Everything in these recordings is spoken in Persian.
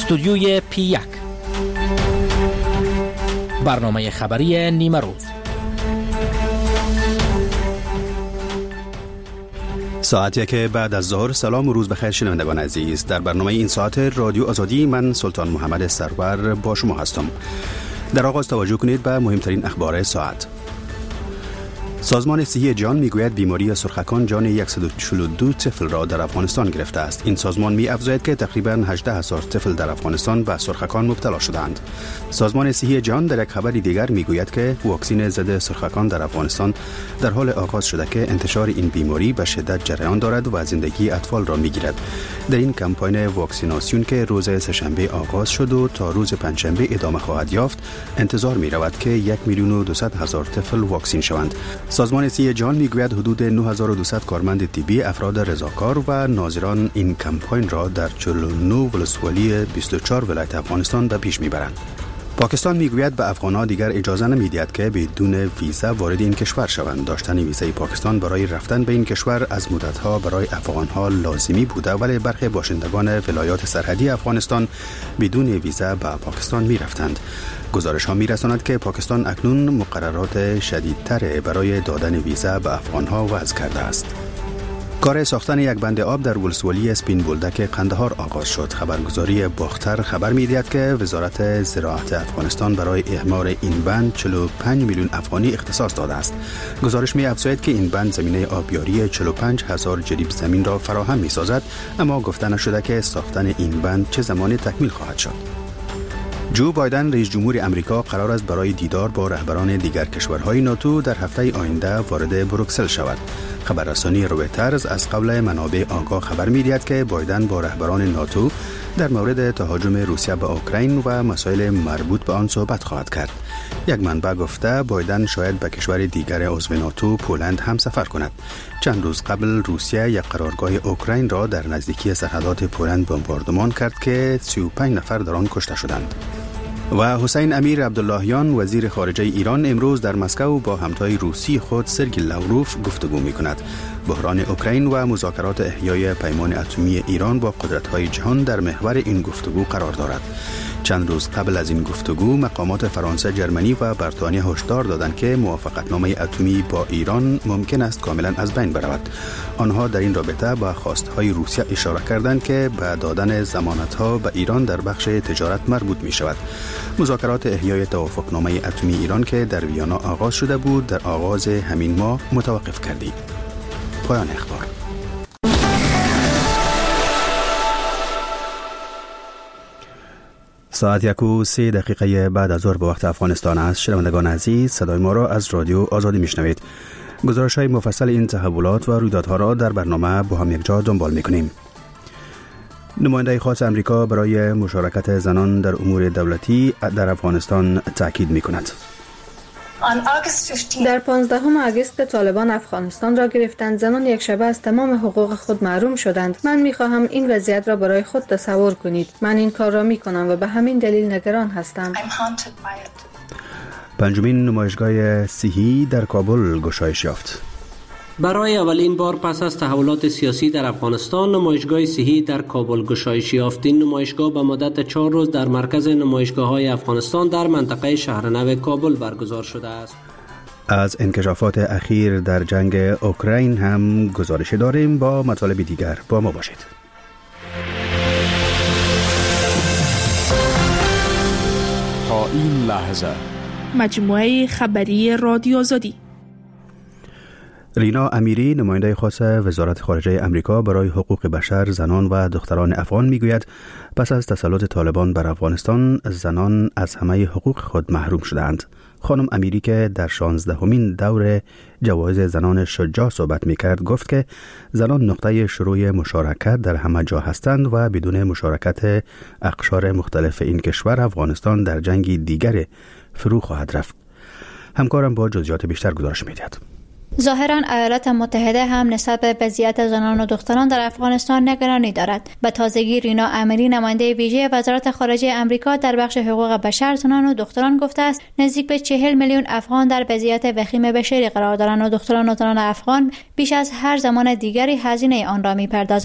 استودیوی P1 برنامه خبری نیمه روز. ساعتی که بعد از ظهر. سلام و روز بخیر شنوندگان عزیز. در برنامه این ساعت رادیو آزادی من سلطان محمد سرور با شما هستم. در آغاز توجه کنید به مهمترین اخبار ساعت. سازمان صحی جهان میگوید بیماری سرخکان جان 142 طفل را در افغانستان گرفته است. این سازمان می‌افزاید که تقریباً 18,000 طفل در افغانستان به سرخکان مبتلا شدند. سازمان صحی جهان در یک خبر دیگر میگوید که واکسن ضد سرخکان در افغانستان در حال آغاز شده که انتشار این بیماری به شدت جریان دارد و زندگی اطفال را میگیرد. در این کمپاین واکسیناسیون که روز سه‌شنبه آغاز شد و تا روز پنجشنبه ادامه خواهد یافت، انتظار می‌رود که 1,200,000 طفل واکسین شوند. سازمان صحی جهان میگوید حدود 9200 کارمند طبی، افراد رضاکار و ناظران این کمپاین را در 49 ولسوالی 24 ولایت افغانستان به پیش میبرند. پاکستان میگوید به افغان‌ها دیگر اجازه نمی‌دهد که بدون ویزا وارد این کشور شوند. داشتن ویزای پاکستان برای رفتن به این کشور از مدت‌ها برای افغان‌ها لازمی بوده، ولی برخی باشندگان ولایات سرحدی افغانستان بدون ویزا به پاکستان می‌رفتند. گزارش‌ها می‌رساند که پاکستان اکنون مقررات شدیدتر برای دادن ویزا به افغان‌ها وضع کرده است. کار ساختن یک بند آب در ولسوالی سپین بولدک قندهار آغاز شد. خبرگزاری باختر خبر می‌دهد که وزارت زراعت افغانستان برای اعمار این بند 45 میلیون افغانی اختصاص داده است. گزارش می‌افزاید که این بند زمینه آبیاری 45,000 جریب زمین را فراهم می‌سازد، اما گفته نشده که ساختن این بند چه زمانی تکمیل خواهد شد. جو بایدن رئیس جمهور امریکا قرار است برای دیدار با رهبران دیگر کشورهای ناتو در هفته آینده وارد بروکسل شود. خبررسانی رویترز از قبل منابع آگاه خبر می‌دهد که بایدن با رهبران ناتو در مورد تهاجم روسیه به اوکراین و مسائل مربوط به آن صحبت خواهد کرد. یک منبع گفته بایدن شاید به کشور دیگر عضو ناتو پولند هم سفر کند. چند روز قبل روسیه یک قرارگاه اوکراین را در نزدیکی سرحدات پولند بمباردمان کرد که 35 نفر در آن کشته شدند. و حسین امیر عبداللهیان وزیر خارجه ایران امروز در مسکو با همتای روسی خود سرگئی لاوروف گفتگو می‌کند. بحران اوکراین و مذاکرات احیای پیمان اتمی ایران با قدرت‌های جهان در محور این گفتگو قرار دارد. چند روز قبل از این گفتگو مقامات فرانسه، جرمنی و بریتانیا هشدار دادند که موافقتنامه اتمی با ایران ممکن است کاملا از بین برود. آنها در این رابطه با خواست‌های روسیه اشاره کردند که به دادن ضمانت‌ها به ایران در بخش تجارت مربوط می‌شود. مذاکرات احیای توافقنامه اتمی ایران که در ویانا آغاز شده بود در آغاز همین ماه متوقف کردید. پایان اخبار. ساعت 1:03 بعد از ظهر به وقت افغانستان است. شنوندگان عزیز، صدای ما را از رادیو آزادی میشنوید. گزارش‌های مفصل این تحولات و رویدادها را در برنامه با هم یک جا دنبال می‌کنیم. نماینده خاص امریکا برای مشارکت زنان در امور دولتی در افغانستان تاکید می‌کند. در 15 آگوست طالبان افغانستان را گرفتند. زنان یک شبه از تمام حقوق خود محروم شدند. من می‌خواهم این وضعیت را برای خود تصور کنید. من این کار را می‌کنم و به همین دلیل نگران هستم. پنجمین نمایشگاه صحی در کابل گشایش یافت. برای اولین بار پس از تحولات سیاسی در افغانستان نمایشگاه صحی در کابل گشایش یافت. این نمایشگاه به مدت 4 روز در مرکز نمایشگاه‌های افغانستان در منطقه شهرنو کابل برگزار شده است. از انکشافات اخیر در جنگ اوکراین هم گزارش داریم. با مطالب دیگر با ما باشید. تا این لحظه مجموعه خبری رادیو آزادی. رینا امیری نماینده خاص وزارت خارجه امریکا برای حقوق بشر، زنان و دختران افغان میگوید پس از تسلط طالبان بر افغانستان زنان از همه حقوق خود محروم شدند. خانم امیری که در 16مین دور جوایز زنان شجاع صحبت میکرد گفت که زنان نقطه شروع مشارکت در همه جا هستند و بدون مشارکت اقشار مختلف این کشور افغانستان در جنگی دیگر فرو خواهد رفت. همکارم با جزئیات بیشتر گزارش میدهد. ظاهراً ایالات متحده هم نسبت به وضعیت زنان و دختران در افغانستان نگرانی دارد. به تازگی رینا امیری نماینده ویژه وزارت خارجه آمریکا در بخش حقوق بشر، زنان و دختران گفته است نزدیک به 40 میلیون افغان در وضعیت وخیم بشری قرار دارند و دختران و زنان افغان بیش از هر زمان دیگری هزینه آن را می‌پردازند.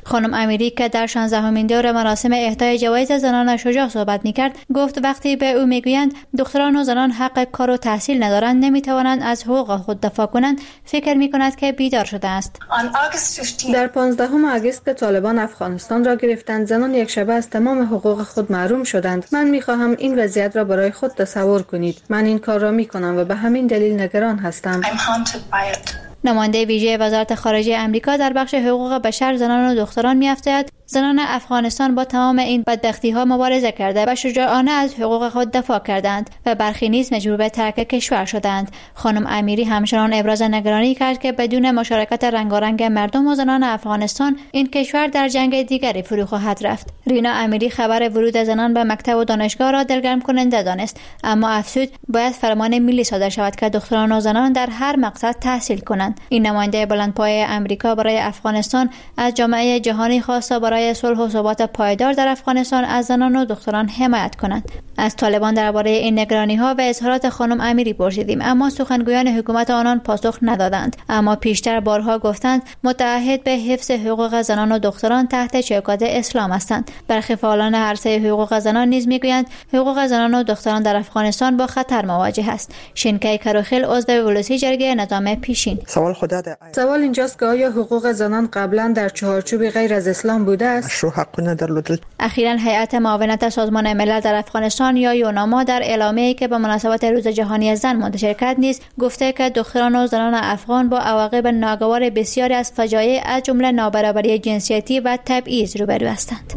خانم امیری که در 16مین دور مراسم اهدای جوایز زنان شجاع صحبت می‌کرد، گفت وقتی به او میگویند دختران و زنان حق کار و تحصیل ندارند، نمی‌توانند از حقوق خود دفاع کنند، فکر می‌کند که بیدار شده است. در 15 آگوست طالبان افغانستان را گرفتند. زنان یک شبه از تمام حقوق خود محروم شدند. من می‌خواهم این وضعیت را برای خود تصور کنید. من این کار را می‌کنم و به همین دلیل نگران هستم. نماینده ویژه وزارت خارجه آمریکا در بخش حقوق بشر زنان و دختران می‌افزاید زنان افغانستان با تمام این بدبختی‌ها مبارزه کرده و شجاعانه از حقوق خود دفاع کردند و برخی نیز مجبور به ترک کشور شدند. خانم امیری همچنان ابراز نگرانی کرد که بدون مشارکت رنگارنگ مردم و زنان افغانستان این کشور در جنگ دیگری فرو خواهد رفت. رینا امیری خبر ورود زنان به مکتب و دانشگاه را دلگرم کننده دانست، اما افزود باید فرمان ملی صادر شود که دختران و زنان در هر مقصد تحصیل کنند. این نماینده بلندپایه آمریکا برای افغانستان از جامعه جهانی خواست برای صلح و ثبات پایدار در افغانستان از زنان و دختران حمایت کنند. از طالبان درباره این نگرانی‌ها و اظهارات خانم امیری پرسیدیم، اما سخنگویان حکومت آنان پاسخ ندادند. اما پیشتر بارها گفتند متعهد به حفظ حقوق زنان و دختران تحت چوکات اسلام هستند. برخی فعالان عرصه حقوق زنان نیز میگویند حقوق زنان و دختران در افغانستان با خطر مواجه است. شینکای کروخیل عضو ولسی جرگه نظام پیشین: سوال اینجاست که آیا حقوق زنان قبلا در چارچوب غیر از اسلام بوده است؟ اخیراً هیئت معاونت سازمان ملل در افغانستان یا یوناما در اعلامیه‌ای که به مناسبت روز جهانی زن منتشر کرد نیز گفته که دختران و زنان افغان با عواقب ناگوار بسیاری از فجایع از جمله نابرابری جنسیتی و تبعیض روبرو هستند.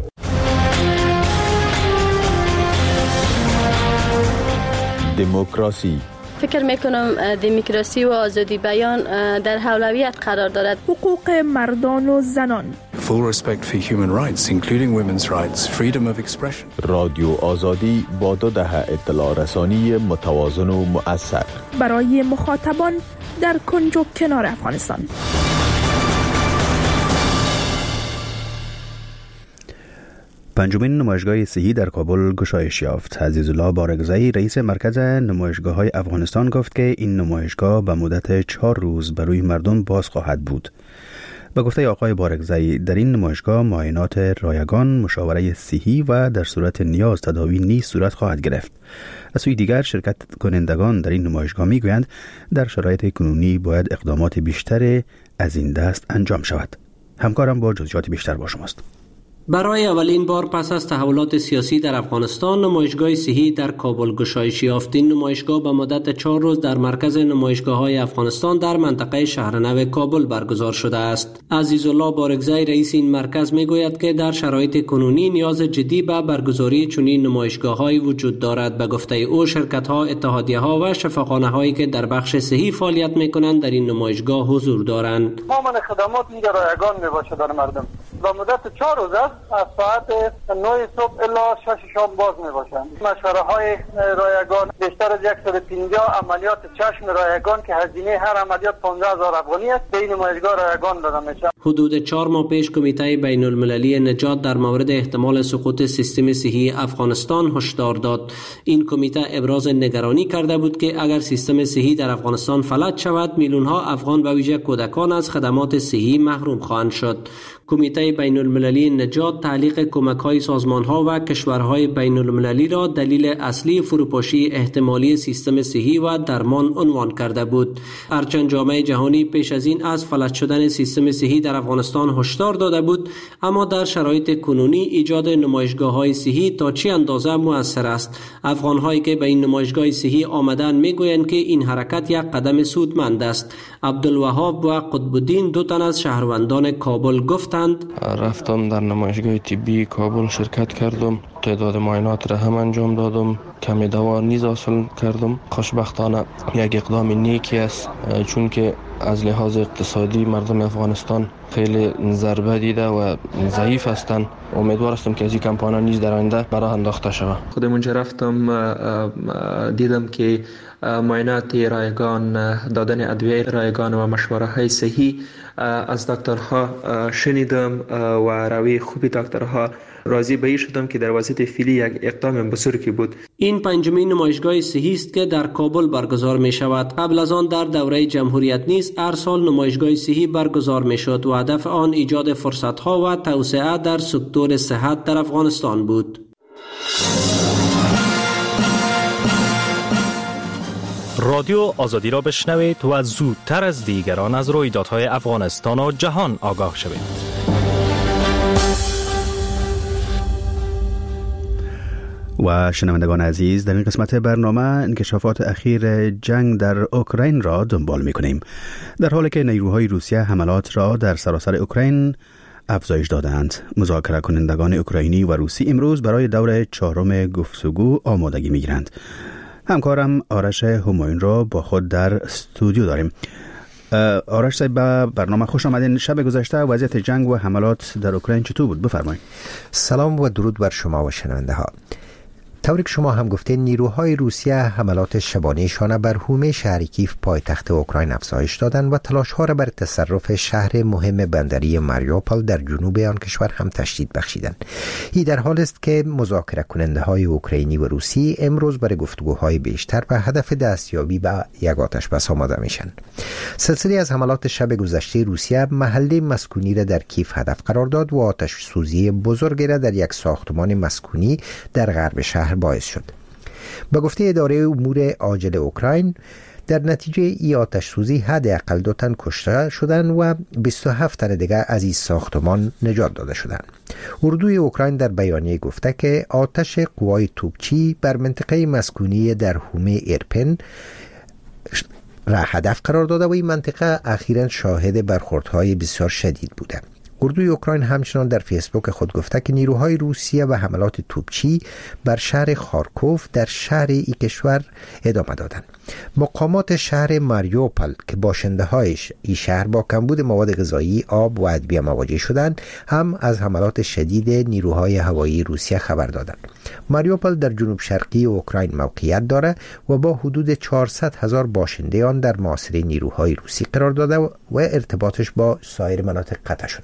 دموکراسی. فکر میکنم دموکراسی و آزادی بیان در اولویت قرار دارد. حقوق مردان و زنان. Full respect for human rights, including women's rights, freedom of expression. رادیو آزادی با 2 دهه اطلاع رسانی متوازن و مؤثر برای مخاطبان در کنج و کنار افغانستان. پنجمین نمایشگاه صحی در کابل گشایش یافت. عزیزالله بارگزایی رئیس مرکز نمایشگاه‌های افغانستان گفت که این نمایشگاه به مدت 4 روز برای مردم باز خواهد بود. به گفته آقای بارگزایی در این نمایشگاه معاینات رایگان، مشاوره صحی و در صورت نیاز تداوی نیز صورت خواهد گرفت. از سوی دیگر شرکت کنندگان در این نمایشگاه میگویند در شرایط کنونی باید اقدامات بیشتر از این دست انجام شود. همکارم با جزئیات بیشتر با شماست. برای اولین بار پس از تحولات سیاسی در افغانستان، نمایشگاه صحی در کابل گشایش یافت. این نمایشگاه به مدت 4 روز در مرکز نمایشگاه‌های افغانستان در منطقه شهرنو کابل برگزار شده است. عزیزالله بارگزایی رئیس این مرکز میگوید که در شرایط کنونی نیاز جدی به برگزاری چنین نمایشگاه‌هایی وجود دارد. به گفته او شرکت‌ها، اتحادیه‌ها و شفاخانه‌هایی که در بخش صحی فعالیت می‌کنند در این نمایشگاه حضور دارند. تمام خدمات اینجا رایگان میباشه در مردم. با مدت 4 روز است، از ساعت 9 صبح الی 6 شب باز میباشند. مشوره های رایگان بیشتر از 150 عملیات چشم رایگان که هزینه هر عملیات 15000 افغانی است به این نمایشگاه رایگان داده میشه. حدود 4 ماه پیش کمیته بین المللی نجات در مورد احتمال سقوط سیستم صحی افغانستان هشدار داد. این کمیته ابراز نگرانی کرده بود که اگر سیستم صحی در افغانستان فلج شود، میلیون ها افغان به ویژه کودکان از خدمات صحی محروم خواهند شد. کمیته بین المللی نجات تعلیق کمک‌های سازمان‌ها و کشورهای بین المللی را دلیل اصلی فروپاشی احتمالی سیستم صحی و درمان عنوان کرده بود. هرچند جامعه جهانی پیش از این از فلج شدن سیستم صحی در افغانستان هشدار داده بود، اما در شرایط کنونی ایجاد نمایشگاه‌های صحی تا چه اندازه مؤثر است؟ افغان‌هایی که به این نمایشگاه صحی آمدن میگویند که این حرکت یک قدم سودمند است. عبدالوهاب و قطب‌الدین، 2 تن از شهروندان کابل، گفتند رفتم در نمایشگاه طبی کابل شرکت کردم، تعداد معاینات را هم انجام دادم، کمی دوا نیز حاصل کردم. خوشبختانه یک اقدام نیکی است، چون که از لحاظ اقتصادی مردم افغانستان خیلی ضربه دیده و ضعیف هستند. امیدوار هستم که از این کمپانا نیز در آینده برای انداخته شود. خودم اونجا رفتم، دیدم که معاینات رایگان، دادن ادویه رایگان و مشوره های صحی از دکترها شنیدم و روی خوبی دکترها راضی به این شدم که در وضعیت فعلی یک اقدام بزرگی بود. این پنجمین نمایشگاه صحی است که در کابل برگزار می شود. قبل از آن در دوره جمهوریت نیز هر سال نمایشگاه صحی برگزار می شد و هدف آن ایجاد فرصت‌ها و توسعه در سکتور صحت در افغانستان بود. رادیو آزادی را بشنوید و زودتر از دیگران از رویدادهای افغانستان و جهان آگاه شوید. و شنوندگان عزیز، در این قسمت برنامه انکشافات اخیر جنگ در اوکراین را دنبال می‌کنیم. در حالی که نیروهای روسیه حملات را در سراسر اوکراین افزایش دادند، مذاکره کنندگان اوکراینی و روسی امروز برای دور چهارم گفتگو آمادگی می‌گیرند. همکارم آرش همایون را با خود در استودیو داریم. آرش صاحب، به برنامه خوش آمدین. شب گذشته وضعیت جنگ و حملات در اوکراین چطور بود؟ بفرمایید. سلام و درود بر شما و شنونده ها. طوری که شما هم گفتین، نیروهای روسیه حملات شبانه‌شان بر حومه شهر کیف پایتخت اوکراین افزایش دادند و تلاش‌ها را بر تصرف شهر مهم بندری ماریوپول در جنوب آن کشور هم تشدید بخشیدند. این در حال است که مذاکره کننده های اوکراینی و روسی امروز برای گفتگوهای بیشتر و هدف دستیابی به یک آتشبس آماده میشن. سلسله از حملات شب گذشته روسیه محله مسکونی را در کیف هدف قرار داد و آتش سوزی بزرگی را در یک ساختمان مسکونی در غرب شهر باعث شد. به گفته اداره امور عاجل اوکراین، در نتیجه ای آتش سوزی حداقل 2 تن کشته شدند و 27 تن دیگر از این ساختمان نجات داده شدند. اردوی اوکراین در بیانیه گفته که آتش قوای توپچی بر منطقه مسکونی در حومه ایرپن را هدف قرار داده و این منطقه اخیراً شاهد برخوردهای بسیار شدید بوده. اردوی اوکراین همچنان در فیسبوک خود گفته که نیروهای روسیه و حملات توپچی بر شهر خارکوف در شهر این کشور ادامه دادند. مقامات شهر ماریوپول که باشنده‌هایش این شهر با کمبود مواد غذایی، آب و ادویه مواجه شدند، هم از حملات شدید نیروهای هوایی روسیه خبر دادند. ماریوپول در جنوب شرقی اوکراین موقعیت دارد و با حدود 400,000 باشنده آن در محاصره نیروهای روسی قرار داده و ارتباطش با سایر مناطق قطع شده.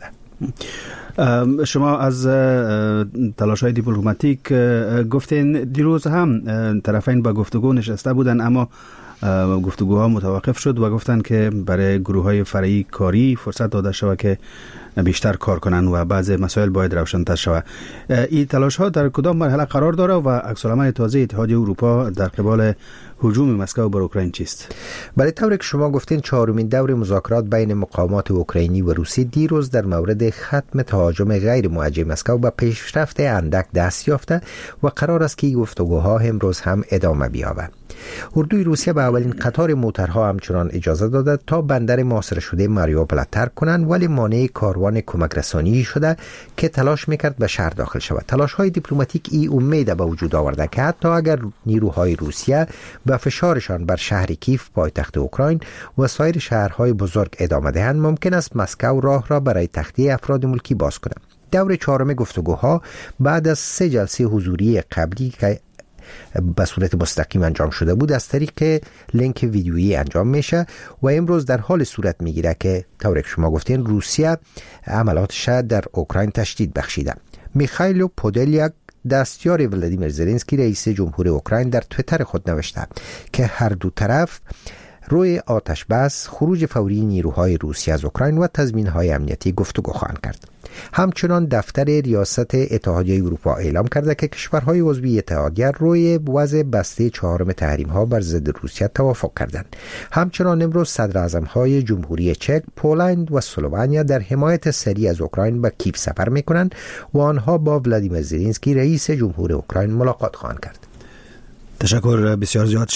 شما از تلاش‌های دیپلماتیک گفتین. دیروز هم طرفین با گفتگو نشسته بودن، اما گفتگوها متوقف شد و گفتن که برای گروه‌های فرعی کاری فرصت داده شود که بیشتر کار کنند و بعضی مسائل باید روشن‌تر شود. این تلاش‌ها در کدام مرحله قرار داره و عکس‌العمل تازه اتحادیه اروپا در قبال هجوم مسکو بر اوکراین چیست؟ برای طوری که شما گفتین، 4مین دور مذاکرات بین مقامات اوکراینی و روسی دیروز در مورد ختم تهاجم غیر موجه مسکو به پیشرفت اندک دست یافته و قرار است که این گفتگوها امروز هم ادامه بیابد. اردوی روسیه به اولین قطار موترها همچنان اجازه داده تا بندر محاصره شده ماریوپول ترک کنند، ولی مانع کاروان کمک رسانی شده که تلاش میکرد به شهر داخل شود. تلاش‌های دیپلماتیک این امید به وجود آورده که حتی اگر نیروهای روسیه به فشارشان بر شهر کیف پایتخت اوکراین و سایر شهرهای بزرگ ادامه دهند، ممکن است مسکو راه را برای تخلیه افراد ملکی باز کند. دور 4 گفتگوها بعد از 3 جلسه حضوری قبلی که به صورت مستقیم انجام شده بود از طریق لینک ویدیویی انجام میشه و امروز در حال صورت میگیره که طوری که شما گفتین روسیه عملاتش در اوکراین تشدید بخشیده. میخائیل پودلیاک، دستیار ولادیمیر زلنسکی رئیس جمهور اوکراین، در توییتر خود نوشته که هر دو طرف روی آتش بس، خروج فوری نیروهای روسی از اوکراین و تضمین‌های امنیتی گفتگو خواهند کرد. همچنان دفتر ریاست اتحادیه اروپا اعلام کرده که کشورهای عضو اتحادیه روی وضع بسته 4 تحریم‌ها بر ضد روسیه توافق کردند. همچنان امروز صدراعظم‌های جمهوری چک، پولند و اسلوونیا در حمایت سریع از اوکراین به کیف سفر می‌کنند و آنها با ولادیمیر زلنسکی رئیس جمهور اوکراین ملاقات خواهند کرد. تشکر بسیار زیاد.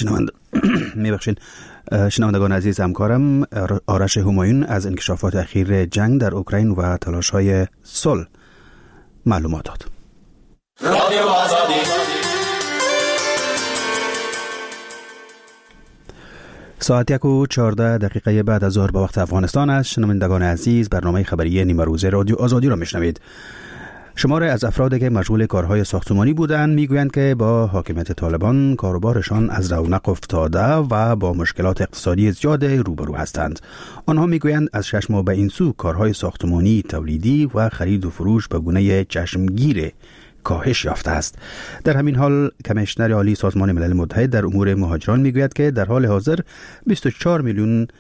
شنوندگان عزیز، همکارم آرش همایون از انکشافات اخیر جنگ در اوکراین و تلاش‌های صلح معلومات داد. رادیو آزادی. ساعت 1:14 بعد از ظهر به وقت افغانستان است. شنوندگان عزیز، برنامه خبری نیمه روزه رادیو آزادی را میشنوید. شماره از افرادی که مشغول کارهای ساختمانی بودند میگویند که با حاکمیت طالبان کاروبارشان از رونق افتاده و با مشکلات اقتصادی زیاد روبرو هستند. آنها میگویند از 6 ماه به این سو کارهای ساختمانی، تولیدی و خرید و فروش به گونه چشمگیر کاهش یافته است. در همین حال کمیشنر عالی سازمان ملل متحد در امور مهاجران میگوید که در حال حاضر 24 میلیون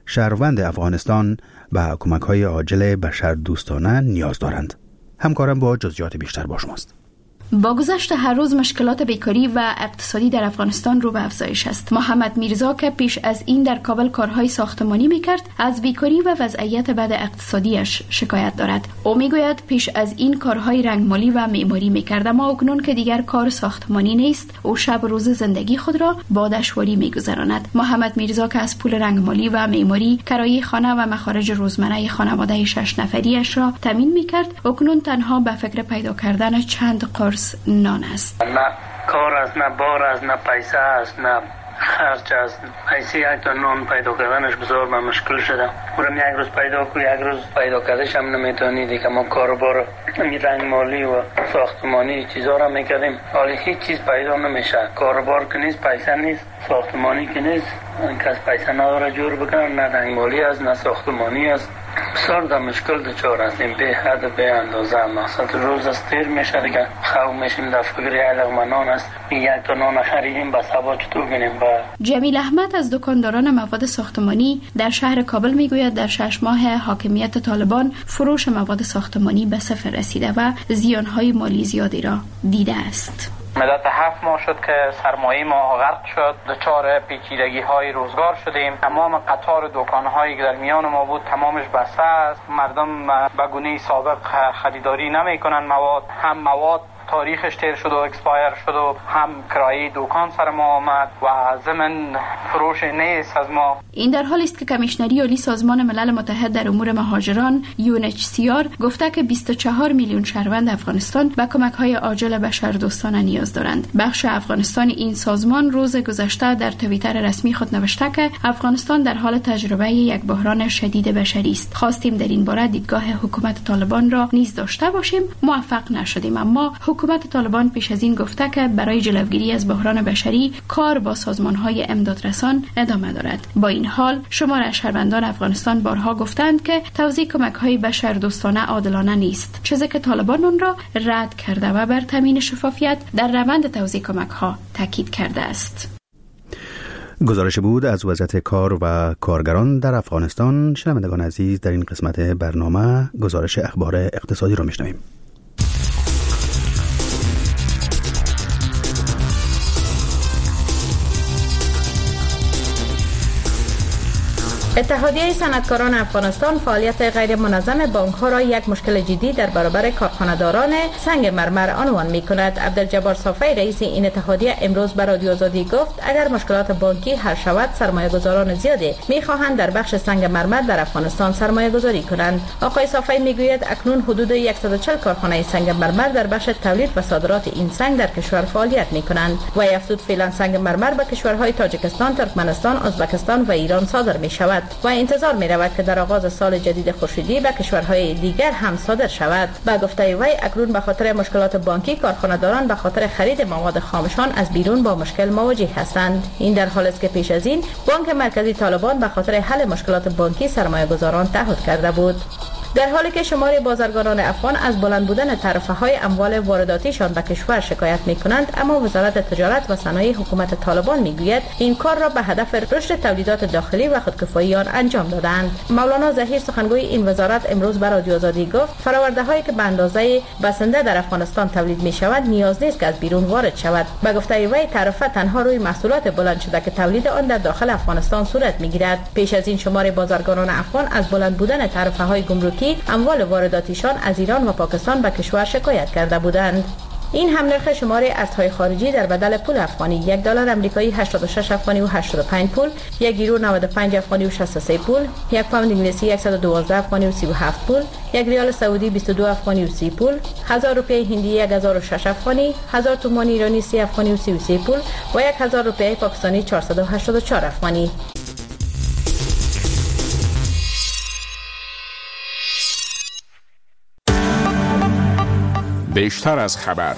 شهروند افغانستان به کمک‌های عاجل بشردوستانه نیاز دارند. همکارم با جزئیات بیشتر با شماست. با گذشت هر روز مشکلات بیکاری و اقتصادی در افغانستان رو به افزایش است. محمد میرزا که پیش از این در کابل کارهای ساختمانی میکرد، از بیکاری و وضعیت بد اقتصادیش شکایت دارد. او میگوید پیش از این کارهای رنگمالی و معماری میکرد، اما اکنون که دیگر کار ساختمانی نیست، او شب روز زندگی خود را با دشواری میگذراند. محمد میرزا که از پول رنگمالی و معماری کرایه خانه و مخارج روزمره خانواده 6 نفریش را تامین میکرد، اکنون تنها به فکر پیدا کردن چند قرص نان است. نه کار است، نه بار است، نه پیسه است، نه خرج است. پیسه یک تا نان پیدا کردنش بسیار مشکل شده. اونم یک روز پیدا کو، یک روز پیدا کردش هم نمیتونی دیگه. ما کاروبار رنگ مالی و ساختمانی چیزا را میکردیم، حالا هیچ چیز پیدا نمیشه. کاروبار که نیست، پیسه نیست، ساختمانی که نیست، کس پیسه نداره جور بکنه، نه رنگ مالی است نه ساختمانی است. بسیار در مشکل دچار هستیم، به حد به اندازه. مثلا روز از تیر میشه دیگه، خواه میشیم در فکر یک لقمه نان است، یک تا نان خریدیم بس هوا چطور بینیم. جمیل احمد از دکانداران مواد ساختمانی در شهر کابل میگوید در 6 ماه حاکمیت طالبان فروش مواد ساختمانی به صفر رسیده و زیانهای مالی زیادی را دیده است. مدت 7 ماه شد که سرمایه ما غرق شد، دچار پیچیدگی های روزگار شدیم. تمام قطار دکان هایی که در میان ما بود تمامش بسته است. مردم به گونه سابق خریداری نمی کنند مواد، هم مواد تاریخش تیر شد و اکسپایر شد و هم کرایه دکان سر ما آمد و ضمن فروش نیست از ما. این در حالی است که کمیشنری عالی سازمان ملل متحد در امور مهاجران UNHCR گفته که 24 میلیون شهروند افغانستان به کمک‌های عاجل بشردوستانه نیاز دارند. بخش افغانستان این سازمان روز گذشته در توییتر رسمی خود نوشته که افغانستان در حال تجربه یک بحران شدید بشری است. خواستیم در این باره دیدگاه حکومت طالبان را نیز داشته باشیم، موفق نشدیم، اما حکومت طالبان پیش از این گفته که برای جلوگیری از بحران بشری کار با سازمان‌های امدادرسان ادامه دارد. با این حال شمار از شهروندان افغانستان بارها گفتند که توزیع کمک‌های بشردوستانه عادلانه نیست، چیزی که طالبان آن را رد کرده و بر تامین شفافیت در روند توزیع کمک‌ها تاکید کرده است. گزارش بود از وضعیت کار و کارگران در افغانستان. شنوندگان عزیز، در این قسمت برنامه گزارش اخبار اقتصادی را میشنویم. اتحادیه صنعتکاران افغانستان فعالیت غیر منظم بانک‌ها را یک مشکل جدی در برابر کارخانه‌داران سنگ مرمر عنوان می‌کند. عبدالجبار صافی رئیس این اتحادیه امروز به رادیو آزادی گفت اگر مشکلات بانکی حل شود سرمایه‌گذاران زیادی می‌خواهند در بخش سنگ مرمر در افغانستان سرمایه‌گذاری کنند. آقای صافی می‌گوید اکنون حدود 140 کارخانه سنگ مرمر در بخش تولید و صادرات این سنگ در کشور فعالیت می‌کنند و افزود فعلا سنگ مرمر به کشورهای تاجیکستان، ترکمنستان، ازبکستان و ایران صادر می‌شود و انتظار می رود که در آغاز سال جدید خورشیدی به کشورهای دیگر هم صادر شود. با گفته وی اکنون به خاطر مشکلات بانکی کارخانه‌داران به خاطر خرید مواد خامشان از بیرون با مشکل مواجه هستند. این در حالی است که پیش از این بانک مرکزی طالبان به خاطر حل مشکلات بانکی سرمایه‌گذاران تعهد کرده بود. در حالی که شمار بازرگانان افغان از بلند بودن تعرفه‌های اموال وارداتیشان به کشور شکایت می‌کنند، اما وزارت تجارت و صنایع حکومت طالبان می‌گوید این کار را به هدف رشد تولیدات داخلی و خودکفایی آن انجام دادند. مولانا ظهیر سخنگوی این وزارت امروز به رادیو آزادی گفت فرآورده‌هایی که به اندازه بسنده در افغانستان تولید می‌شود نیاز نیست که از بیرون وارد شود. به گفته وی تعرفه تنها روی محصولات بلند شده که تولید آن در داخل افغانستان صورت می‌گیرد. پیش از این شمار بازرگانان افغان از بلند بودن تعرفه‌های گمرکی اموال وارداتیشان از ایران و پاکستان به کشور شکایت کرده بودند. این هم نرخ شمار ارزهای خارجی در بدل پول افغانی: 1 دلار آمریکایی 86 افغانی و 85 پول، 1 یورو 95 افغانی و 63 پول، 1 پوند انگلیسی 112 افغانی و 37 پول، 1 ریال سعودی 22 افغانی و 30 پول، 1000 روپیه هندی 1006 افغانی، 1000 تومان ایرانی 30 افغانی و 33 پول و 1000 روپیه پاکستانی 484 افغانی. بیشتر از خبر.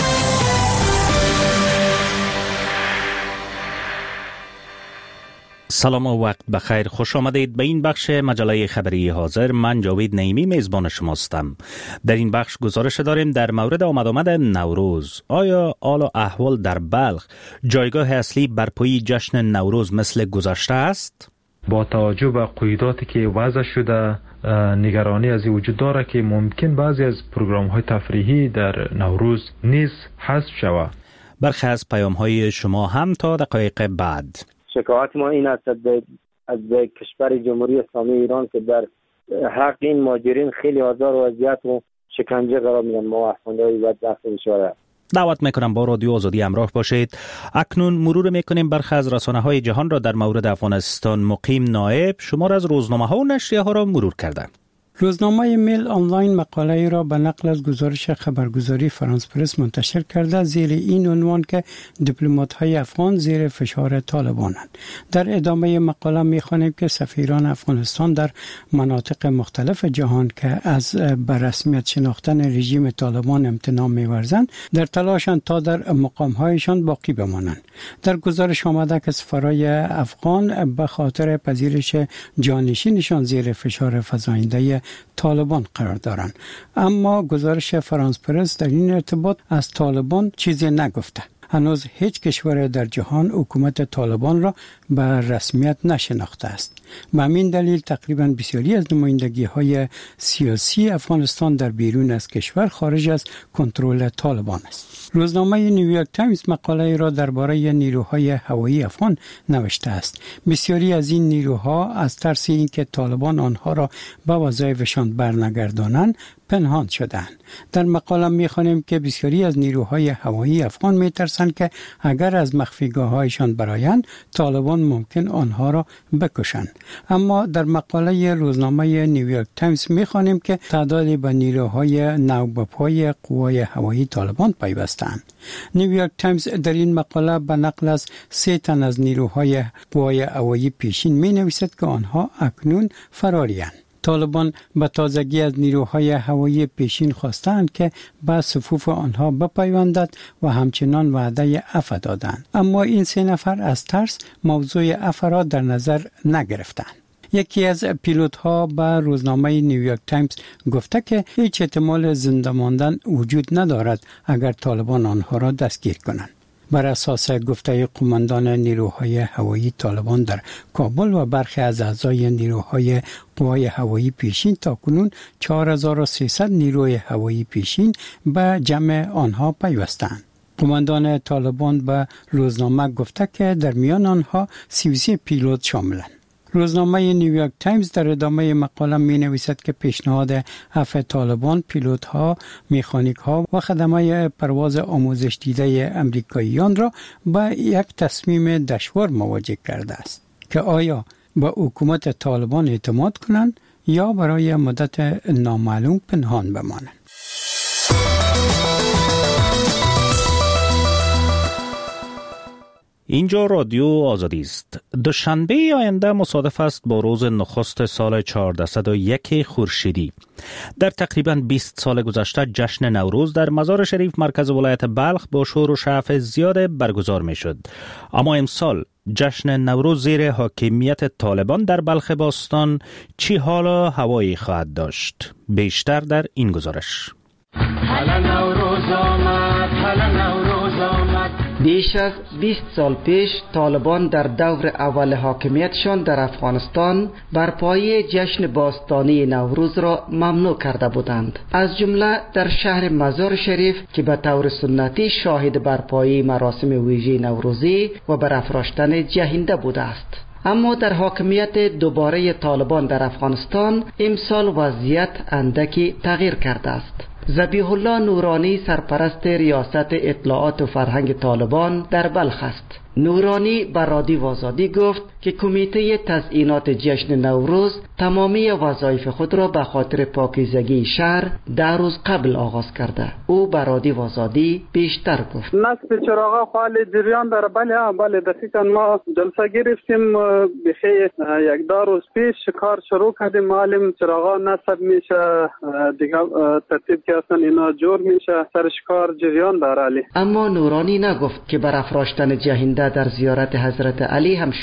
سلام و وقت بخیر، خوش آمدید به این بخش مجله خبری حاضر. من جاوید نعیمی میزبان شماستم. در این بخش گزارش داریم در مورد آمد نوروز. آیا حال و احوال در بلخ جایگاه اصلی برپایی جشن نوروز مثل گذشته است؟ با توجه به قیوداتی که وضع شده نگرانی از وجود داره که ممکن بعضی از پروگرام‌های تفریحی در نوروز نیز حذف شود. برخی از پیام‌های شما هم تا دقایق بعد. شکایت ما این است از کشور جمهوری اسلامی ایران که در حق این مهاجرین خیلی آزار و اذیت و شکنجه قرار میدن. ما افغان‌های بدبخت اشاره دعوت میکنم با رادیو آزادی همراه باشید. اکنون مرور میکنیم برخی از رسانه‌های جهان را در مورد افغانستان. مقیم نایب شمار از روزنامه‌ها و نشریه‌ها را مرور کرده. روزنامه میل آنلاین مقاله را به نقل از گزارش خبرگزاری فرانس پرس منتشر کرده زیر این عنوان که دیپلمات‌های افغان زیر فشار طالبانند. در ادامه مقاله می‌خوانیم که سفیران افغانستان در مناطق مختلف جهان که از به رسمیت شناختن رژیم طالبان امتناع می‌ورزند در تلاشند تا در مقام‌هایشان باقی بمانند. در گزارش آمده که سفرای افغان به خاطر پذیرش جانشینشان زیر فشار فزاینده طالبان قرار دارند، اما گزارش فرانس پرس در این ارتباط از طالبان چیزی نگفته. هنوز هیچ کشور در جهان حکومت طالبان را به رسمیت نشناخته است. به همین دلیل تقریبا بسیاری از نمایندگی‌های سیاسی افغانستان در بیرون از کشور خارج از کنترل طالبان است. روزنامه نیویورک تایمز مقاله را درباره نیروهای هوایی افغان نوشته است. بسیاری از این نیروها از ترس اینکه طالبان آنها را به وظایفشان برنگردانند پنهان شدند. در مقاله می‌خوانیم که بسیاری از نیروهای هوایی افغان می‌ترسند که اگر از مخفیگاه‌هایشان برآیند طالبان ممکن آنها را بکشند. اما در مقاله روزنامه نیویورک تایمز می‌خوانیم که تعدادی به نیروهای نوبه‌پای قوای هوایی طالبان پیوستند. نیویورک تایمز در این مقاله به نقل از 3 تن از نیروهای قوای هوایی پیشین می‌نویسد که آنها اکنون فرارند. طالبان به تازگی از نیروهای هوایی پیشین خواستند که به صفوف آنها بپیوندد و همچنان وعده عفو دادند، اما این 3 نفر از ترس موضوع عفو را در نظر نگرفتند. یکی از پیلوت‌ها به روزنامه نیویورک تایمز گفته که هیچ احتمال زنده ماندن وجود ندارد اگر طالبان آنها را دستگیر کنند. بر اساس گفته قماندان نیروهای هوایی طالبان در کابل و برخی از اعضای نیروهای قوای هوایی پیشین تاکنون 4300 نیروی هوایی پیشین به جمع آنها پیوستند. قماندان طالبان به روزنامه گفته که در میان آنها 33 پیلوت شاملند. روزنامه نیویورک تایمز در ادامه مقاله می نویسد که پیشنهاد عفو طالبان پیلوت‌ها، مکانیک‌ها و خدمه پرواز آموزش دیده امریکاییان را به یک تصمیم دشوار مواجه کرده است که آیا به حکومت طالبان اعتماد کنند یا برای مدت نامعلوم پنهان بمانند. اینجا رادیو آزادی است. دوشنبه آینده مصادف است با روز نخست سال 1401 خورشیدی. در تقریباً 20 سال گذشته جشن نوروز در مزار شریف مرکز ولایت بلخ با شور و شعف زیاد برگزار می شد. اما امسال جشن نوروز زیر حاکمیت طالبان در بلخ باستان چی حال و هوایی خواهد داشت؟ بیشتر در این گزارش. بیش از 20 سال پیش طالبان در دور اول حاکمیتشان در افغانستان برپایی جشن باستانی نوروز را ممنوع کرده بودند، از جمله در شهر مزار شریف که به طور سنتی شاهد برپایی مراسم ویژه نوروزی و برافراشتن جهنده بوده است. اما در حاکمیت دوباره طالبان در افغانستان امسال وضعیت اندکی تغییر کرده است. ذبیح الله نورانی سرپرست ریاست اطلاعات و فرهنگ طالبان در بلخ است. نورانی به رادیو آزادی گفت که کمیته تزیینات جشن نوروز تمامی وظایف خود را به خاطر پاکیزگی شهر 10 روز قبل آغاز کرده. او به رادیو آزادی بیشتر گفت. نصب چراغا فعال جریان داره. بله دقیقاً ما جلسه گرفتیم بخیر 11 روز پیش کار شروع کردیم. معلم چراغا نصب میشه دیگه ترتیب که اصلا اینا جور میشه سرش کار جریان داره علی. اما نورانی نگفت که برافراشتن جهنده در زیارت حضرت علی هم شامل این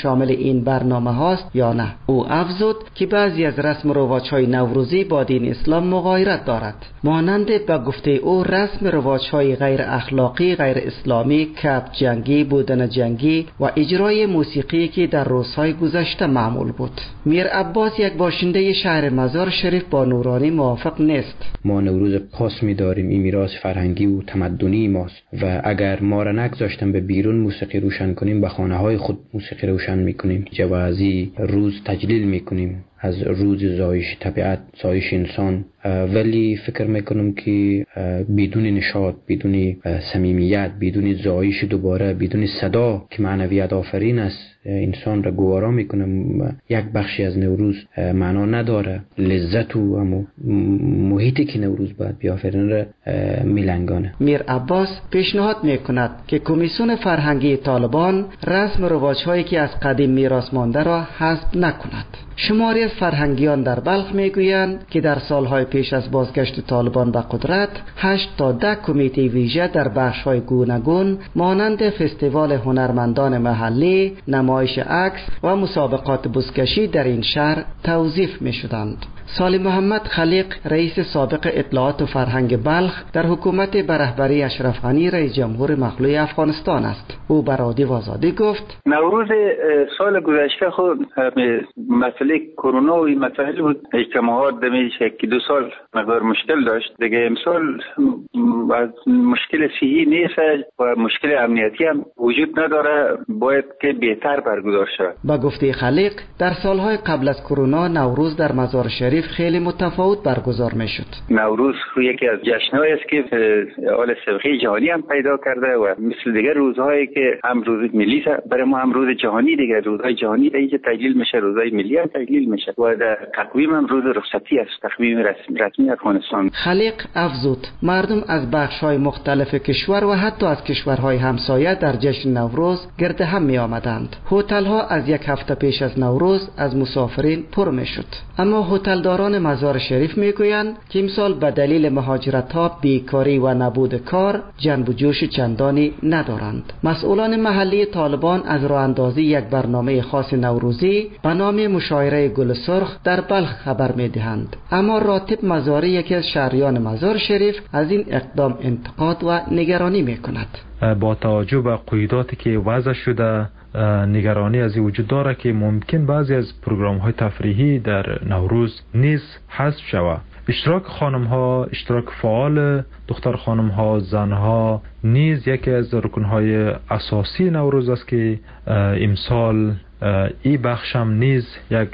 این برنامه هاست یا نه. او افزود که بعضی از رسم و رواج‌های نوروزی با دین اسلام مغایرت دارد. مانند به گفته او رسم رواج‌های غیر اخلاقی، غیر اسلامی، کبک جنگی، بودن جنگی و اجرای موسیقی که در روزهای گذشته معمول بود. میر عباس یک باشنده شهر مزار شریف با نورانی موافق نیست. ما نوروز خاص می‌داریم، این میراث فرهنگی و تمدنی ماست و اگر ما را نگذاشتن به بیرون موسیقی روشن کنیم، به خانه‌های خود موسیقی روشن می‌کنیم، جوازی روز تجلیل می‌کنیم از روز زایش طبیعت، زایش انسان. ولی فکر میکنم که بدون نشاط، بدون صمیمیت، بدون زایش دوباره، بدون صدا که معنویت آفرین است انسان را گوارا میکنم، یک بخشی از نوروز معنا نداره. لذت و همو محیطی که نوروز باید بیافرین را میلنگانه. میر عباس پیشنهاد میکند که کمیسیون فرهنگی طالبان رسم و رواج‌هایی که از قدیم میراث مانده را حذف نکند. شماری از فرهنگیان در بلخ میگویند که در سالهای پیش از بازگشت طالبان به قدرت 8 تا 10 کمیته ویژه در بخش‌های گوناگون مانند فستیوال هنرمندان محلی، نمایش عکس و مسابقات بزکشی در این شهر توظیف می‌شدند. سالم محمد خلیق رئیس سابق اطلاعات و فرهنگ بلخ در حکومت به رهبری اشرف غنی رئیس جمهور مخلوع افغانستان است. او بر رادیو آزادی گفت نوروز سال گذشته خود مسئله کرونا و این مسئله بود که ما دمیشه که 2 سال مقدار مشکل داشت. دیگه امسال از مشکل صحی نیست و مشکل امنیتی هم وجود نداره، باید که بهتر برگزار شود. با گفته خلیق در سالهای قبل از کرونا نوروز در مزار شریف خیلی متفاوت برگزار میشد. نوروز یکی از جشن‌هایی است که حال سابقه جهانی هم پیدا کرده و مثل دیگر روزهایی که هم روز ملی برای ما هم روز جهانی، دیگر روزهای جهانی در اینجا تجلیل میشه، روزهای ملی هم تجلیل میشه و در تقویم هم روز رخصتی است، تقویم رسمی افغانستان. خلیق افزود مردم از بخش‌های مختلف کشور و حتی از کشورهای همسایه در جشن نوروز گرد هم می آمدند. هتل‌ها از یک هفته پیش از نوروز از مسافرین پر میشد. اما هتلداران مزار شریف میگویند که امسال به دلیل مهاجرت‌ها، بیکاری و نبود کار جنب و جوش چندانی ندارند. مسئولان محلی طالبان از راه اندازی یک برنامه خاص نوروزی به نام مشاعره گل سرخ در بلخ خبر میدهند. اما راتب مزاری یکی از شهریان مزار شریف از این اقدام انتقاد و نگرانی میکند. با توجه به قیوداتی که وضع شده، نگرانی از این وجود داره که ممکن بعضی از پروگرام های تفریحی در نوروز نیز حذف شود. اشتراک خانم ها، اشتراک فعال دختر خانم ها، زن ها نیز یکی از رکن های اساسی نوروز است که امسال این بخش هم نیز یک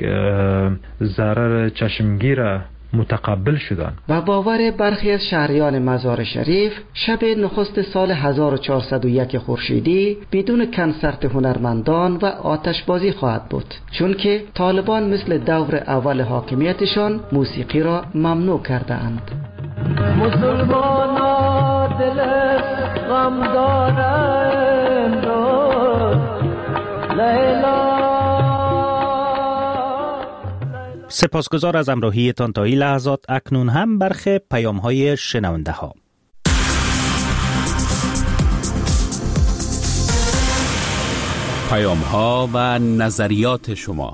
ضرر چشمگیر متقبل شدن. و باور برخی از شهریان مزار شریف شب نخست سال 1401 خورشیدی بدون کنسرت هنرمندان و آتشبازی خواهد بود، چون که طالبان مثل دور اول حاکمیتشان موسیقی را ممنوع کرده اند. مسلمانا دل غم دارند لیلا. سپاسگزار از همراهیتان تا این لحظات. اکنون هم برخی پیام‌های شنونده ها. پیام‌ها و نظریات شما.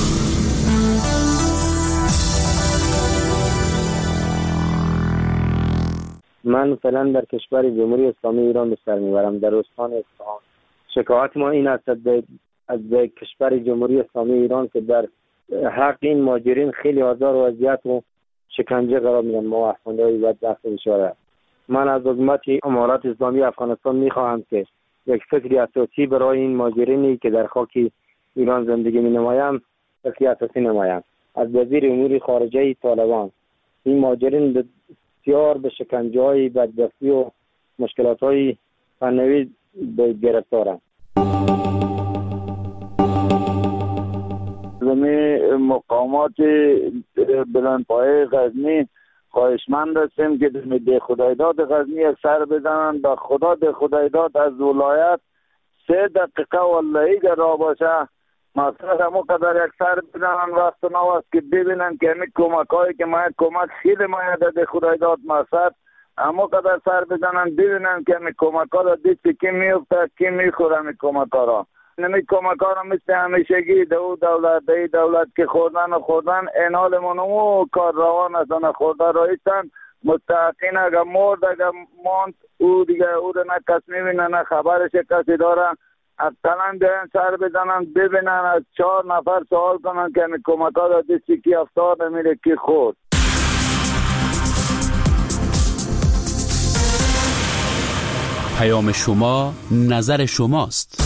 من فعلا در کشور جمهوری اسلامی ایران به سر میبرم، در استان اصفهان. شکایت ما این است از کشور جمهوری اسلامی ایران که در حق این مهاجرین خیلی آزار و اذیت و شکنجه قرار میدن. ما افغان‌های بدبخت بیچاره. من از حکومت امارات اسلامی افغانستان میخواهم که یک فکری اساسی برای این مهاجرینی که در خاک ایران زندگی می‌نمایند فکری اساسی نمایند. از وزیر امور خارجه طالبان این مهاجرین بسیار به شکنجه‌های بدبختی و مشکلات‌های فنی گرفتارند. مقامات بلندپایه غزنی خواهشمند هستیم که ده خدایداد غزنی یک سر بزنن. به خدا ده خدایداد از ولایت 3 دقیقه والله را باشه مثلا همو قدر یک سر بزنن. وقت نو است که ببینن که همین کمک هایی که ما کمک خیلی مایده ده خدایداد مقصد همو قدر سر بزنن ببینن که همین کمک ها را دید که کی میفته کی میخوره همین کمک ها را. نمی کمکارم مثل همیشگی دولت که خوردن این حال منو کار روان است و خورده رایستن مستحقین اگر مرد اگر ماند او دیگه او رو نه کس میبینه نه خبرش کسی داره. اصلا بیان سر بزنن ببینن از 4 نفر سوال کنن که کمکار را دستی کی افتاد میره کی خورد. پیام شما نظر شماست.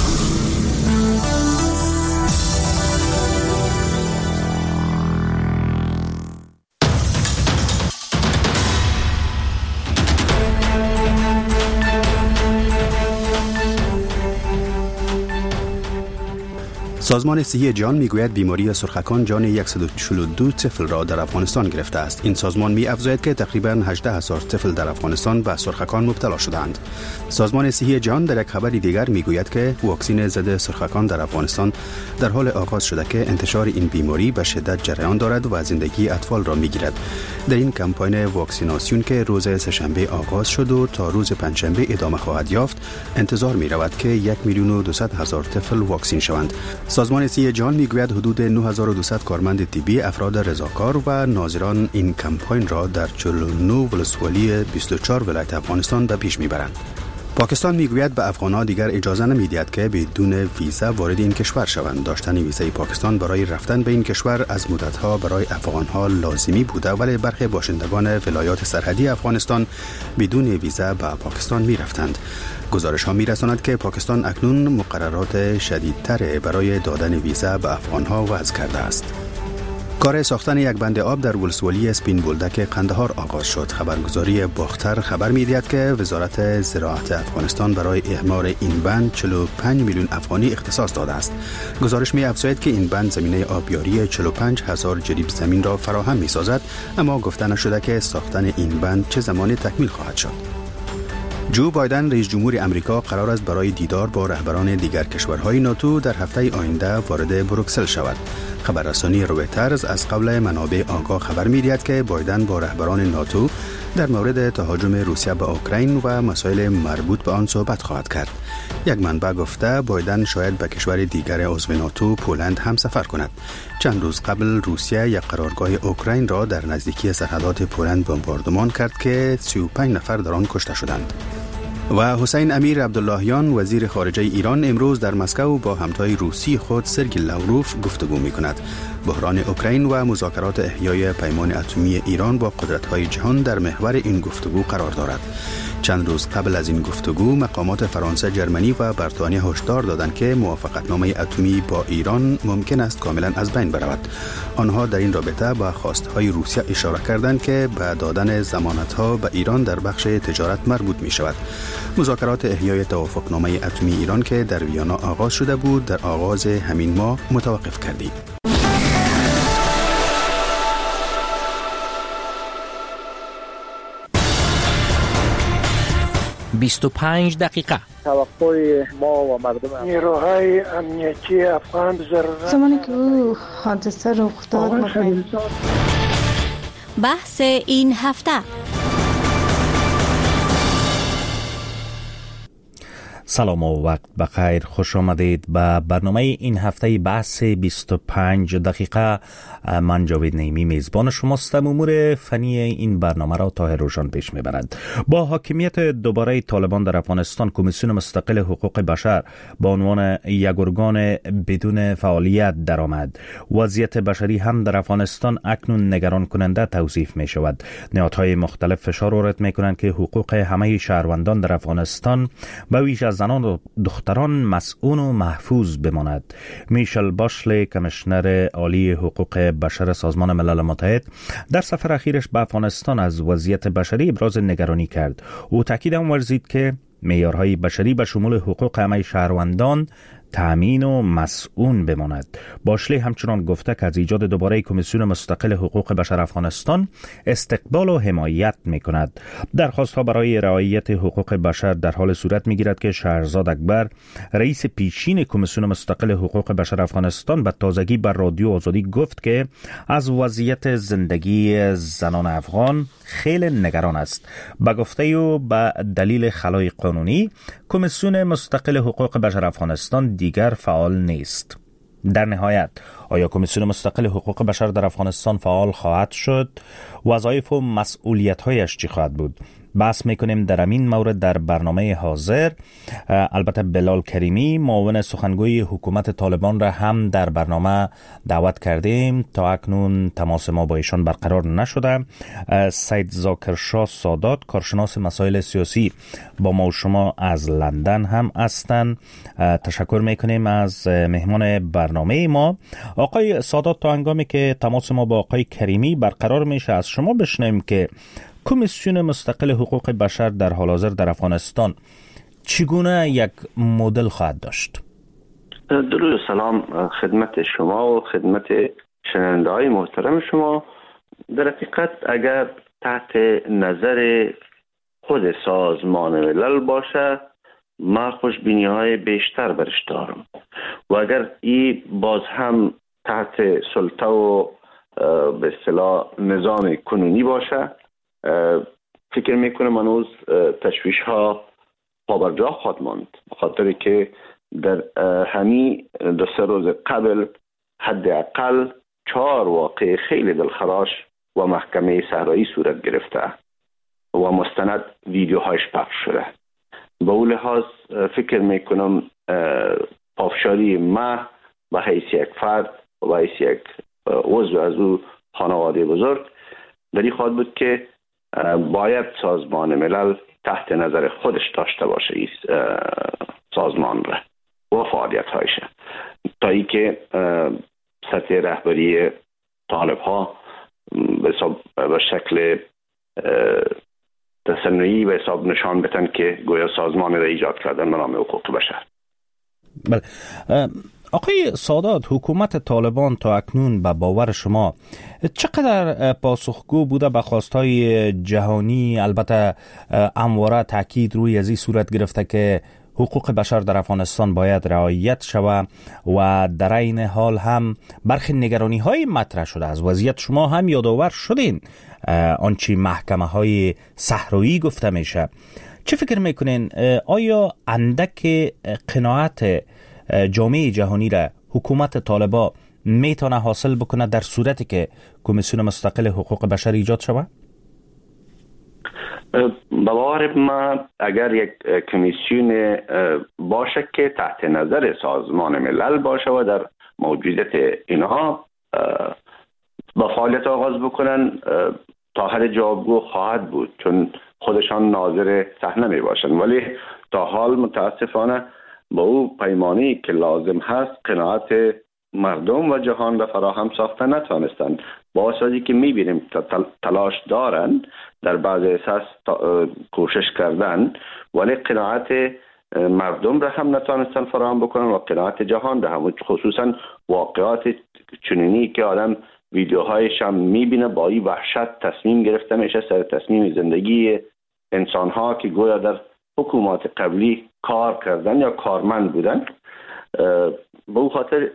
سازمان صحی جهان میگوید بیماری سرخکان جان 142 طفل را در افغانستان گرفته است. این سازمان می‌افزاید که تقریباً 18,000 طفل در افغانستان به سرخکان مبتلا شدند. سازمان صحی جهان در یک خبر دیگر میگوید که واکسن ضد سرخکان در افغانستان در حال آغاز شده که انتشار این بیماری به شدت جریان دارد و زندگی اطفال را میگیرد. در این کمپاین واکسیناسیون که روز سه‌شنبه آغاز شد و تا روز پنجشنبه ادامه خواهد یافت، انتظار می‌رود که 1,200,000 طفل واکسین شوند. سازمان صحی جهان میگوید حدود 9200 کارمند طبی، افراد رضاکار و ناظران این کمپاین را در 49 ولسوالی 24 ولایت افغانستان به پیش میبرند. پاکستان میگوید به افغان‌ها دیگر اجازه نمی‌دهد که بدون ویزا وارد این کشور شوند. داشتن ویزای پاکستان برای رفتن به این کشور از مدت‌ها برای افغان‌ها لازمی بوده، ولی برخی باشندگان ولایات سرحدی افغانستان بدون ویزا به پاکستان می‌رفتند. گزارش‌ها می‌رساند که پاکستان اکنون مقررات شدیدتر برای دادن ویزا به افغان‌ها وضع کرده است. کار ساختن یک بند آب در ولسوالی اسپین بولدک قندهار آغاز شد. خبرگزاری باختر خبر می‌دهد که وزارت زراعت افغانستان برای اعمار این بند 45 میلیون افغانی اختصاص داده است. گزارش می‌افزاید که این بند زمینه آبیاری 45,000 جریب زمین را فراهم می‌سازد، اما گفته نشده که ساختن این بند چه زمانی تکمیل خواهد شد. جو بایدن رئیس جمهور امریکا قرار است برای دیدار با رهبران دیگر کشورهای ناتو در هفته آینده وارد بروکسل شود. خبررسانی رویترز از قبل منابع آگاه خبر می‌دهد که بایدن با رهبران ناتو در مورد تهاجم روسیه به اوکراین و مسائل مربوط به آن صحبت خواهد کرد. یک منبع گفته بایدن شاید به کشور دیگر عضو ناتو پولند هم سفر کند. چند روز قبل روسیه یک قرارگاه اوکراین را در نزدیکی سرحدات پولند بمباردمان کرد که 35 نفر در آن کشته شدند. و حسین امیر عبداللهیان وزیر خارجه ایران امروز در مسکو با همتای روسی خود سرگی لاوروف گفتگو می‌کند. بحران اوکراین و مذاکرات احیای پیمان اتمی ایران با قدرت‌های جهان در محور این گفتگو قرار دارد. چند روز قبل از این گفتگو مقامات فرانسه، جرمنی و بریتانیا هشدار دادند که موافقتنامه اتمی با ایران ممکن است کاملا از بین برود. آنها در این رابطه به خواست‌های روسیه اشاره کردند که به دادن ضمانت‌ها به ایران در بخش تجارت مربوط می‌شود. مذاکرات احیای توافقنامه اتمی ایران که در ویانا آغاز شده بود در آغاز همین ماه متوقف کردید. 25 دقیقه. توقع ما و مردم نیروهای امنیتی افغان ضرورت زمانی که او حادثه رخ داد بحث این هفته. سلام و وقت بخیر، خوش آمدید به برنامه این هفته بحث 25 دقیقه. من جاوید نعیمی میزبان شماستم. امور فنی این برنامه را طاهر روشن پیش میبرد. با حاکمیت دوباره طالبان در افغانستان، کمیسیون مستقل حقوق بشر با عنوان یک ارگان بدون فعالیت درآمد. وضعیت بشری هم در افغانستان اکنون نگران کننده توصیف می شود. نهادهای مختلف فشار وارد می کنند که حقوق همه شهروندان در افغانستان به ویژه زنان و دختران مسئول و محفوظ بماند. میشل باشلی، کمیشنر عالی حقوق بشر سازمان ملل متحد، در سفر اخیرش به افغانستان از وضعیت بشری ابراز نگرانی کرد. او تاکید ورزید که معیارهای بشری به شمول حقوق همه شهروندان تامین و مسئول بماند. باشلی همچنان گفته که از ایجاد دوباره کمیسیون مستقل حقوق بشر افغانستان استقبال و حمایت می‌کند. درخواست‌ها برای رعایت حقوق بشر در حال صورت می‌گیرد که شهرزاد اکبر، رئیس پیشین کمیسیون مستقل حقوق بشر افغانستان، به تازگی بر رادیو آزادی گفت که از وضعیت زندگی زنان افغان خیلی نگران است. به گفته او به دلیل خلای قانونی کمیسیون مستقل حقوق بشر افغانستان دیگر فعال نیست. در نهایت آیا کمیسیون مستقل حقوق بشر در افغانستان فعال خواهد شد؟ وظایف و مسئولیت‌هایش چی خواهد بود؟ بحث میکنیم در این مورد در برنامه حاضر. البته بلال کریمی معاون سخنگوی حکومت طالبان را هم در برنامه دعوت کردیم، تا اکنون تماس ما با ایشان برقرار نشده. سید ذاکرشاه سادات کارشناس مسائل سیاسی با ما و شما از لندن هم هستند. تشکر میکنیم از مهمان برنامه ما. آقای سادات، تا هنگامی که تماس ما با آقای کریمی برقرار میشه از شما بشنویم که کمیسیون مستقل حقوق بشر در حال حاضر در افغانستان چگونه یک مدل خواهد داشت؟ درود و سلام خدمت شما و خدمت شنونده های محترم شما. در حقیقت اگر تحت نظر خود سازمان ملل باشه، ما خوشبینی های بیشتر برش دارم و اگر این باز هم تحت سلطه و به اصطلاح نظام کنونی باشه، فکر میکنم هنوز تشویش ها پابرجا خواهد ماند، بخاطر که در همین 2-3 روز قبل حداقل 4 واقعه خیلی دلخراش و محکمه صحرایی صورت گرفته و مستند ویدیوهایش پخش شده. به اون لحاظ فکر میکنم پافشاری ما به حیث یک فرد و به حیث یک عضو از او خانواده بزرگ دری خواهد بود که باید سازمان ملل تحت نظر خودش داشته باشه این سازمان را و فعالیت هایش، تا ای که سطح رهبری طالب ها به شکل تصنعی به حساب نشان بدن که گویا سازمان را ایجاد کردن به نام حقوق بشر. بله. آقای سادات، حکومت طالبان تا اکنون به باور شما چقدر پاسخگو بوده به خواستهای جهانی؟ البته همواره تاکید روی از این صورت گرفته که حقوق بشر در افغانستان باید رعایت شود و در این حال هم برخی نگرانی های مطرح شده. از وضعیت شما هم یادآور شدین آنچه محکمه های صحرایی گفته میشه. چه فکر میکنین؟ آیا اندک قناعت جامعه جهانی را حکومت طالبا میتونه حاصل بکنه در صورتی که کمیسیون مستقل حقوق بشر ایجاد شود؟ باور ما اگر یک کمیسیون باشه که تحت نظر سازمان ملل باشه و در موجودیت اینها با فعالیت آغاز بکنن، تا حد جوابگو خواهد بود، چون خودشان ناظر صحنه می باشند. ولی تا حال متاسفانه با او پیمانی که لازم هست قناعت مردم و جهان را فراهم ساخته نتوانستند. با اساسی که میبینیم تلاش دارن در بعض اساس کوشش کردن، ولی قناعت مردم را هم نتوانستند فراهم بکنن و قناعت جهان را هم، خصوصا واقعات چنینی که آدم ویدیوهایش هم میبینه با این وحشت تصمیم گرفته میشه سر تصمیم زندگی انسان ها که گویا در حکومات قبلی کار کردن یا کارمند بودن. به اون خاطر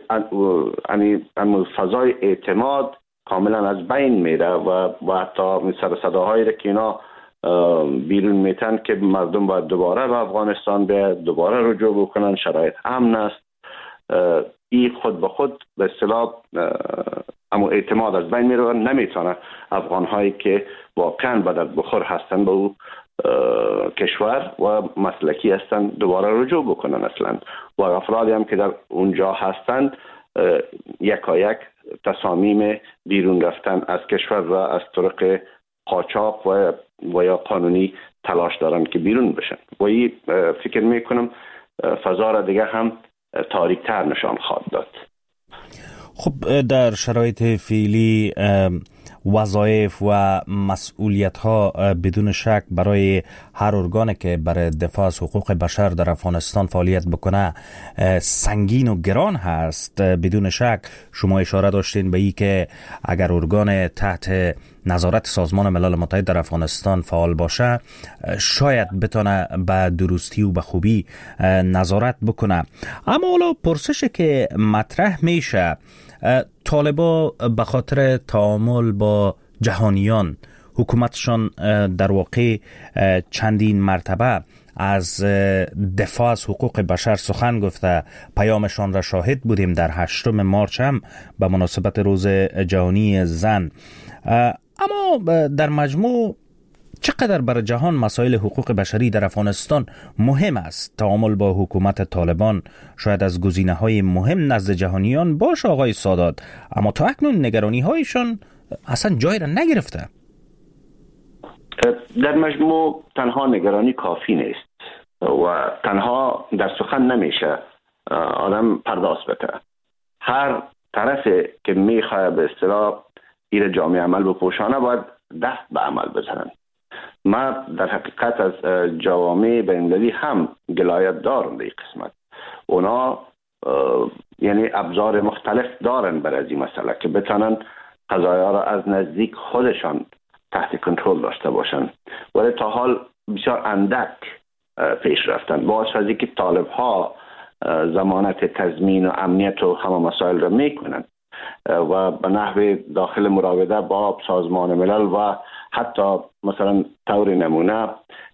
فضای اعتماد کاملا از بین میره و حتی سر صداهایی را که اینا بیرون میتن که مردم باید دوباره به افغانستان بیاید، دوباره رجوع بکنن، شرایط امن است، این خود به خود به اصطلاح اما اعتماد از بین میره و نمیتونه افغان هایی که واقعا به درد بخور هستن به او کشور و مسلکی هستند دوباره رجوع بکنن اصلا، و افرادی هم که در اونجا هستند یکایک تصامیم بیرون رفتن از کشور و از طرق قاچاق و یا قانونی تلاش دارن که بیرون بشن و این فکر میکنم فضا را دیگه هم تاریک‌تر نشان خواهد داد. خب در شرایط فعلی وظایف و مسئولیت ها بدون شک برای هر ارگانی که برای دفاع از حقوق بشر در افغانستان فعالیت بکنه سنگین و گران هست. بدون شک شما اشاره داشتین به این که اگر ارگان تحت نظارت سازمان ملل متحد در افغانستان فعال باشه شاید بتونه به درستی و به خوبی نظارت بکنه. اما حالا پرسشی که مطرح میشه، طالبا به خاطر تعامل با جهانیان حکومتشان در واقع چندین مرتبه از دفاع از حقوق بشر سخن گفته، پیامشان را شاهد بودیم در 8 مارچ هم به مناسبت روز جهانی زن. اما در مجموع چقدر برای جهان مسائل حقوق بشری در افغانستان مهم است؟ تعامل با حکومت طالبان شاید از گزینه‌های مهم نزد جهانیان باشه آقای سادات، اما تا اکنون نگرانی‌هایشان اصلا جای را نگرفته. در مجموع تنها نگرانی کافی نیست و تنها در سخن نمیشه آدم پرداخت بده. هر طرفی که میخواه به اصطلاح این جامعه عمل بپوشانه باید دست به عمل بزنن. ما در حقیقت از جوامع بین‌المللی هم گلایت دارم به این قسمت. اونا یعنی ابزار مختلف دارن برای این مسئله که بتونن قضایا را از نزدیک خودشان تحت کنترل داشته باشن، ولی تا حال بسیار اندک پیش رفتن. باعث شده که طالب ها ضمانت تضمین و امنیت و همه مسائل را میکنن و به نحو داخل مراوده با سازمان ملل و حتی مثلا طور نمونه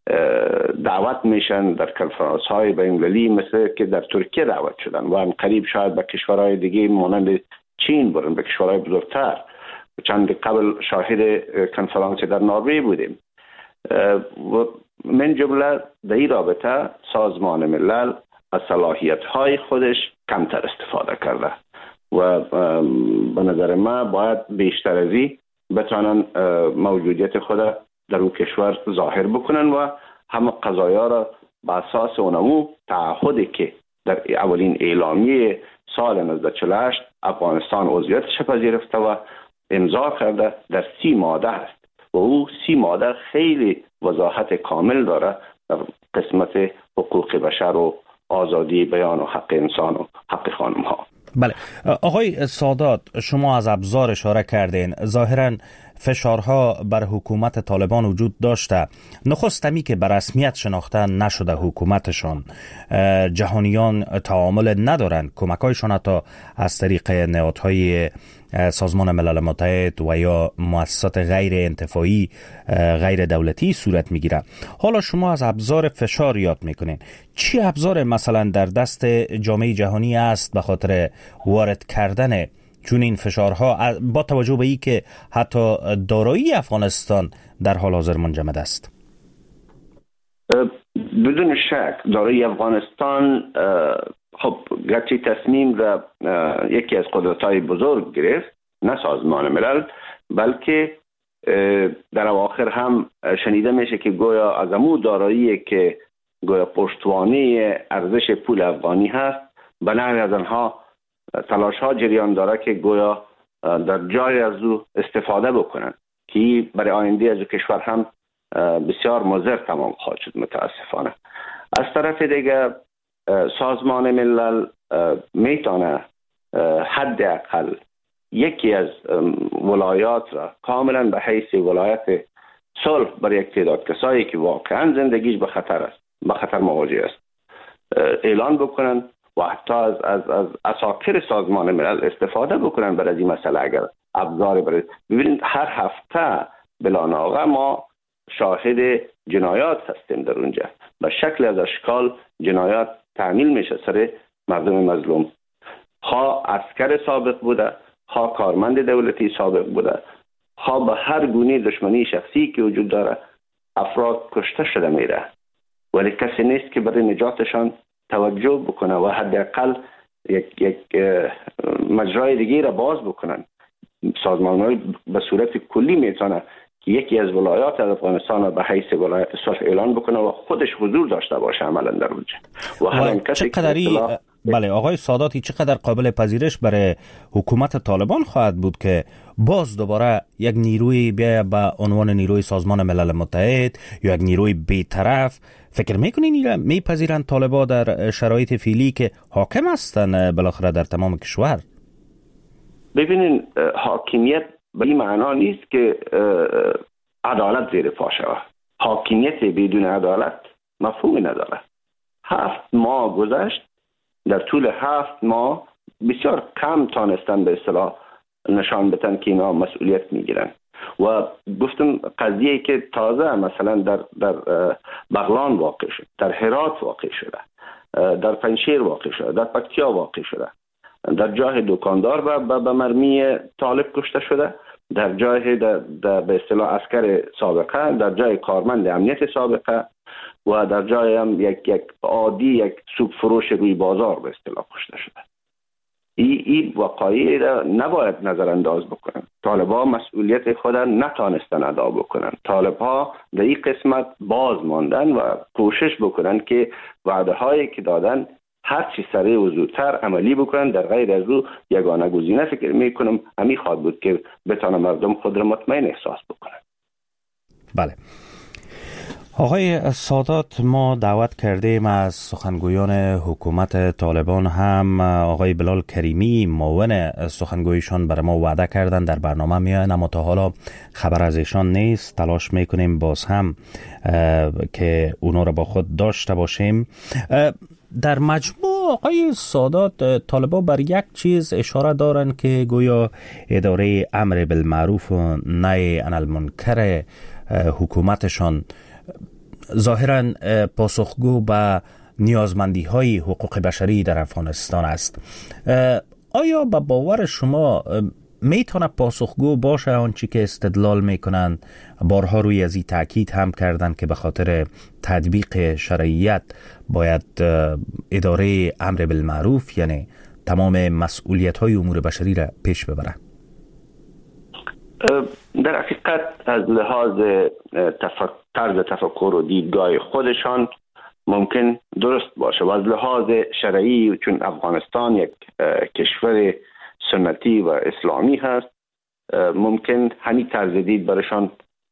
دعوت میشن در کنفرانس های بین‌المللی مثل که در ترکیه دعوت شدن و قریب شاید به کشورهای دیگه مانند چین برن، به کشورهای بزرگتر. چند قبل شاهد کنفرانس در نروژ بودیم. و من جمله در این رابطه سازمان ملل از صلاحیت های خودش کمتر استفاده کرده و به نظر ما باید بیشتر از این بتوانن موجودیت خود در اون کشور ظاهر بکنن و همه قضایا را به اساس اونمو تعهدی که در اولین اعلامیه سال 1948 افغانستان عضویتش پذیرفته و امضا کرده در 30 ماده است و او 30 ماده خیلی وضاحت کامل داره در قسمت حقوق بشر و آزادی بیان و حق انسان و حق خانم ها. بله آقای سادات، شما از ابزار اشاره کردین. ظاهراً فشارها بر حکومت طالبان وجود داشته. نخستمی که به رسمیت شناخته نشده حکومتشان، جهانیان تعامل ندارند، کمکایشان حتی از طریق نهادهای سازمان ملل متحد و یا مؤسسات غیر انتفاعی غیر دولتی صورت میگیره. حالا شما از ابزار فشار یاد میکنین. چی ابزار مثلا در دست جامعه جهانی است به خاطر وارد کردن چون این فشارها، با توجه به این که حتی دارایی افغانستان در حال حاضر منجمد است؟ بدون شک دارایی افغانستان خب گرچه تصمیم را یکی از قدرت‌های بزرگ گرفت، نه سازمان ملل، بلکه در اواخر هم شنیده میشه که گویا از امو دارایی که گویا پشتوانه ارزش پول افغانی هست، به نحوی از آنها تلاش ها جریان داره که گویا در جای از او استفاده بکنن که برای آینده از کشور هم بسیار مضر تمام خواهد شد متاسفانه. از طرف دیگر سازمان ملل میتونه حداقل یکی از ولایات را کاملا به حیث ولایت صلح برای یک تعداد کسایی که واقعا زندگیش به خطر است، به خطر مواجه است، اعلان بکنن و حتی از اساکر سازمان ملل استفاده بکنن برای این مسئله. اگر ابزار برای ببینید هر هفته بلاناغه ما شاهد جنایات هستیم در اونجا، به شکل از اشکال جنایات تعمیل میشه سر مردم مظلوم، ها عسکر سابق بوده، ها کارمند دولتی سابق بوده، ها به هر گونه دشمنی شخصی که وجود داره افراد کشته شده میره، ولی کسی نیست که برای نجاتشان توجه بکنه و حداقل یک مجرای دیگه را باز بکنن. سازمان به صورت کلی میتونه که یکی از ولایات افغانستان را به حیث ولایت صلح اعلان بکنه و خودش حضور داشته باشه عملا در اونجا. و هر کسی بله آقای ساداتی، چقدر قابل پذیرش برای حکومت طالبان خواهد بود که باز دوباره یک نیروی بیا به عنوان نیروی سازمان ملل متحد یا یک نیروی بی‌طرف؟ فکر میکنین میپذیرن طالبان در شرایط فعلی که حاکم هستن بالاخره در تمام کشور؟ ببینین حاکمیت به این معنا نیست که عدالت زیر پا شود. حاکمیت بدون عدالت مفهومی نداره. 7 ماه گذشت، در طول 7 ماه بسیار کم تانستن به اصطلاح نشان بدن که اینا مسئولیت میگیرن. و گفتم قضیه که تازه مثلا در بغلان واقع شد، در هرات واقع شده، در پنجشیر واقع شده، در پکتیا واقع شده، در جای دکاندار به مرمی طالب کشته شده، در جای به اصطلاح عسکر سابقه، در جای کارمند امنیت سابقه و در جای هم یک عادی یک سوپ فروش روی بازار به اصطلاح کشته شده. این وقایع را نباید نظر انداز بکنن. طالب‌ها مسئولیت خود نتانستن ادا بکنن. طالب‌ها در این قسمت باز ماندن و کوشش بکنن که وعده هایی که دادن هر چی سریع و زودتر عملی بکنن. در غیر از او یگانه گزینه فکر میکنم همین خواهد بود که بتانه مردم خود را مطمئن احساس بکنن. بله آقای سادات، ما دعوت کردیم از سخنگویان حکومت طالبان، هم آقای بلال کریمی معاون سخنگویشان برای ما وعده کردن در برنامه میاین، اما تا حالا خبر از ایشان نیست. تلاش میکنیم باز هم که اونا را با خود داشته باشیم. در مجموع آقای سادات، طالبان بر یک چیز اشاره دارن که گویا اداره امر بالمعروف و نهی عن المنکر حکومتشان ظاهراً پاسخگو به نیازمندی های حقوق بشری در افغانستان است. آیا به باور شما میتونه پاسخگو باشه آنچه که استدلال میکنن؟ بارها روی از این تاکید هم کردن که به خاطر تطبیق شرعیت باید اداره امر بالمعروف یعنی تمام مسئولیت های امور بشری را پیش ببره. در حقیقت از لحاظ طرز تفکر و دیدگاه خودشان ممکن درست باشه و از لحاظ شرعی، چون افغانستان یک کشور سنتی و اسلامی هست، ممکن همین طرز دید برشان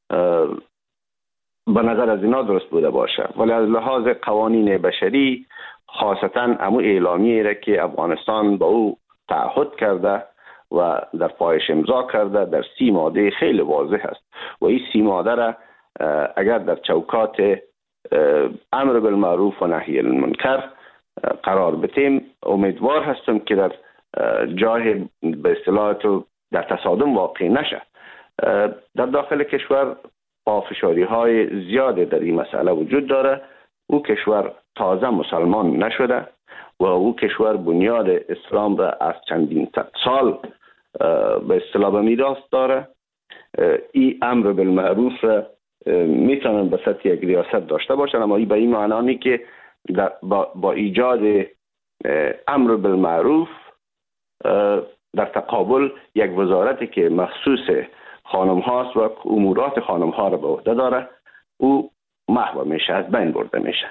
به نظر از اینا درست بوده باشه. ولی از لحاظ قوانین بشری، خاصتا امو اعلامیه را که افغانستان با او تعهد کرده و در پایش امضا کرده، در 30 ماده خیلی واضح است و این 30 ماده را اگر در چوکات امر بالمعروف و نهی عن المنکر قرار بدیم، امیدوار هستم که در جای به اصطلاح تو در تصادم واقع نشه. در داخل کشور پافشاری های زیاده در این مسئله وجود داره. او کشور تازه مسلمان نشده و او کشور بنیاد اسلام را از چندین سال به اصطلاح به میراث داره. این امر بالمعروف را میتونن به سطح یک ریاست داشته باشن، اما این به این معنی نیست که با ایجاد امر بالمعروف در تقابل یک وزارتی که مخصوص خانم هاست و امورات خانم ها را به عهده داره او محو میشه، از بین برده میشه.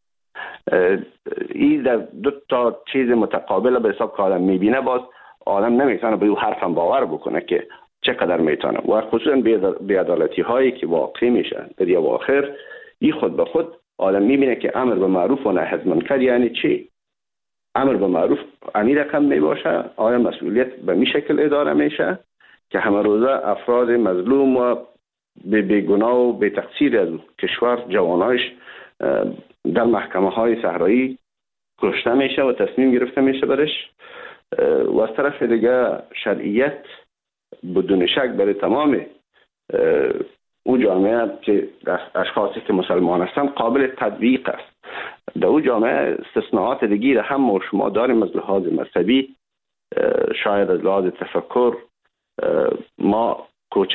این در دو تا چیز متقابل به حساب که آدم میبینه، باز آدم نمیتونه به او حرفم باور بکنه که چقدر میتونه. و خصوصا بی‌عدالتی هایی که واقع میشه در یه واخر، این خود به خود آدم میبینه که امر به معروف و نهی عن المنکر یعنی چی. امر به معروف این رقم میباشه، آیا مسئولیت به می شکل اداره میشه که همه روزه افراد مظلوم و به گناه و به تقصیر از کشور جوانایش در محکمه های صحرایی کشته میشه و تصمیم گرفته میشه برش، و از طرف دیگه شرعیت بدون شک برای تمام او جامعه که اشخاصی که مسلمان هستند قابل تطبیق است. در او جامعه استثناءات دیگه هم ما شما داریم. از لحاظ مذهبی شاید از لحاظ تفکر ما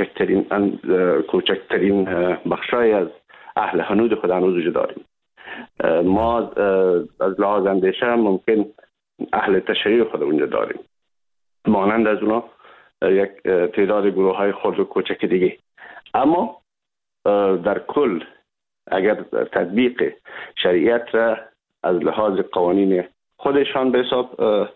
کوچکترین بخشای از اهل هنود خود هنوز وجود داریم. ما از لحاظ اندیشه ممکن اهل تشیع خود اونجا داریم، مانند از اونا یک تعداد گروه های خرد و کوچک دیگه. اما در کل اگر تطبیق شریعت را از لحاظ قوانین خودشان به حساب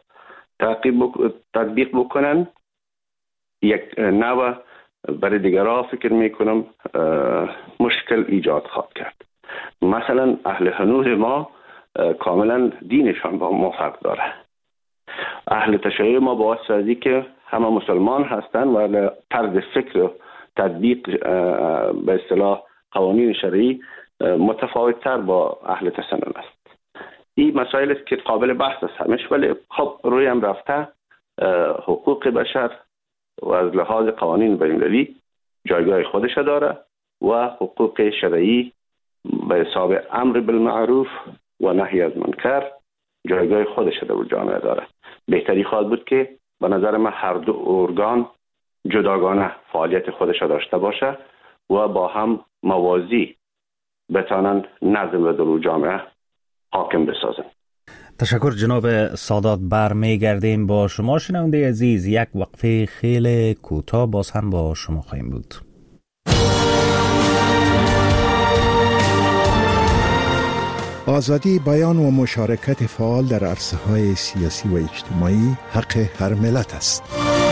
تطبیق بکنن، یک نوع برای دیگرها فکر میکنم مشکل ایجاد خواهد کرد. مثلا اهل هنود ما کاملا دینشان با ما فرق داره. اهل تشیع ما با واسطه که همه مسلمان هستند و طرز فکر و تطبیق به اصطلاح قوانین شرعی متفاوت تر با اهل تسنن است. این مسائل است که قابل بحث است همش، ولی خب روی هم رفته حقوق بشر و از لحاظ قوانین بین‌المللی جایگاه خودش داره و حقوق شرعی به حساب امر بالمعروف و نهی از منکر جایگاه خودش در جامعه داره. بهتری خواهد بود که به نظر من هر دو ارگان جداگانه فعالیت خودش داشته باشه و با هم موازی بتانند نظم و در جامعه حاکم بسازن. تشکر جناب سادات. برمیگردیم با شما شنونده عزیز. یک وقفه خیلی کوتاه باز هم با شما خواهیم بود. آزادی بیان و مشارکت فعال در عرصه‌های سیاسی و اجتماعی حق هر ملت است.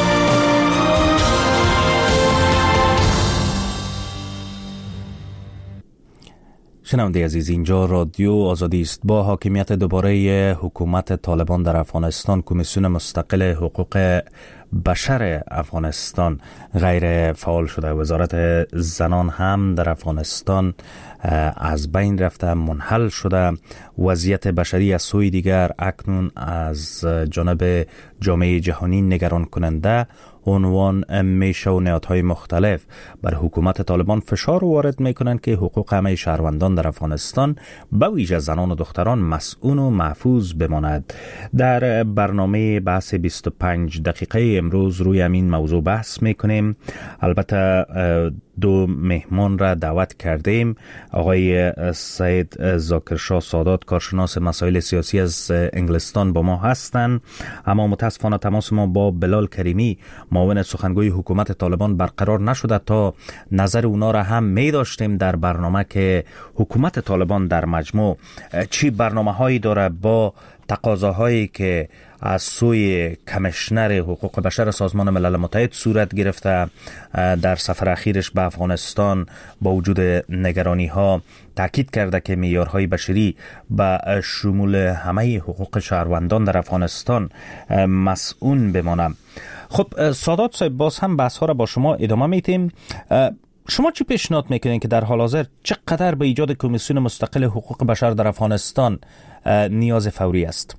شنونده عزیز، اینجا رادیو آزادی است. با حاکمیت دوباره حکومت طالبان در افغانستان، کمیسیون مستقل حقوق بشر افغانستان غیر فعال شده. وزارت زنان هم در افغانستان از بین رفته، منحل شده. وضعیت بشری از سوی دیگر اکنون از جانب جامعه جهانی نگران کننده عنوان میشه و نهادهای مختلف بر حکومت طالبان فشار وارد میکنند که حقوق همه شهروندان در افغانستان به ویژه زنان و دختران مسئول و محفوظ بماند. در برنامه بحث 25 دقیقه امروز روی همین موضوع بحث میکنیم. البته دو مهمان را دعوت کردیم. آقای سید ذاکرشاه سادات، کارشناس مسائل سیاسی از انگلستان با ما هستند، اما متاسفانه تماس ما با بلال کریمی معاون سخنگوی حکومت طالبان برقرار نشده. تا نظر اونا را هم می داشتیم در برنامه که حکومت طالبان در مجموع چی برنامه هایی داره با تقاضاهایی که از سوی کمیشنر حقوق بشر سازمان ملل متحد صورت گرفته در سفر اخیرش به افغانستان. با وجود نگرانی ها تاکید کرده که معیارهای بشری به شمول همه حقوق شهروندان در افغانستان مسئول بمانند. خب سادات صاحب، باز هم بحث ها را با شما ادامه میتیم. شما چی پیشنهاد میکنین که در حال حاضر چقدر به ایجاد کمیسیون مستقل حقوق بشر در افغانستان نیاز فوری است؟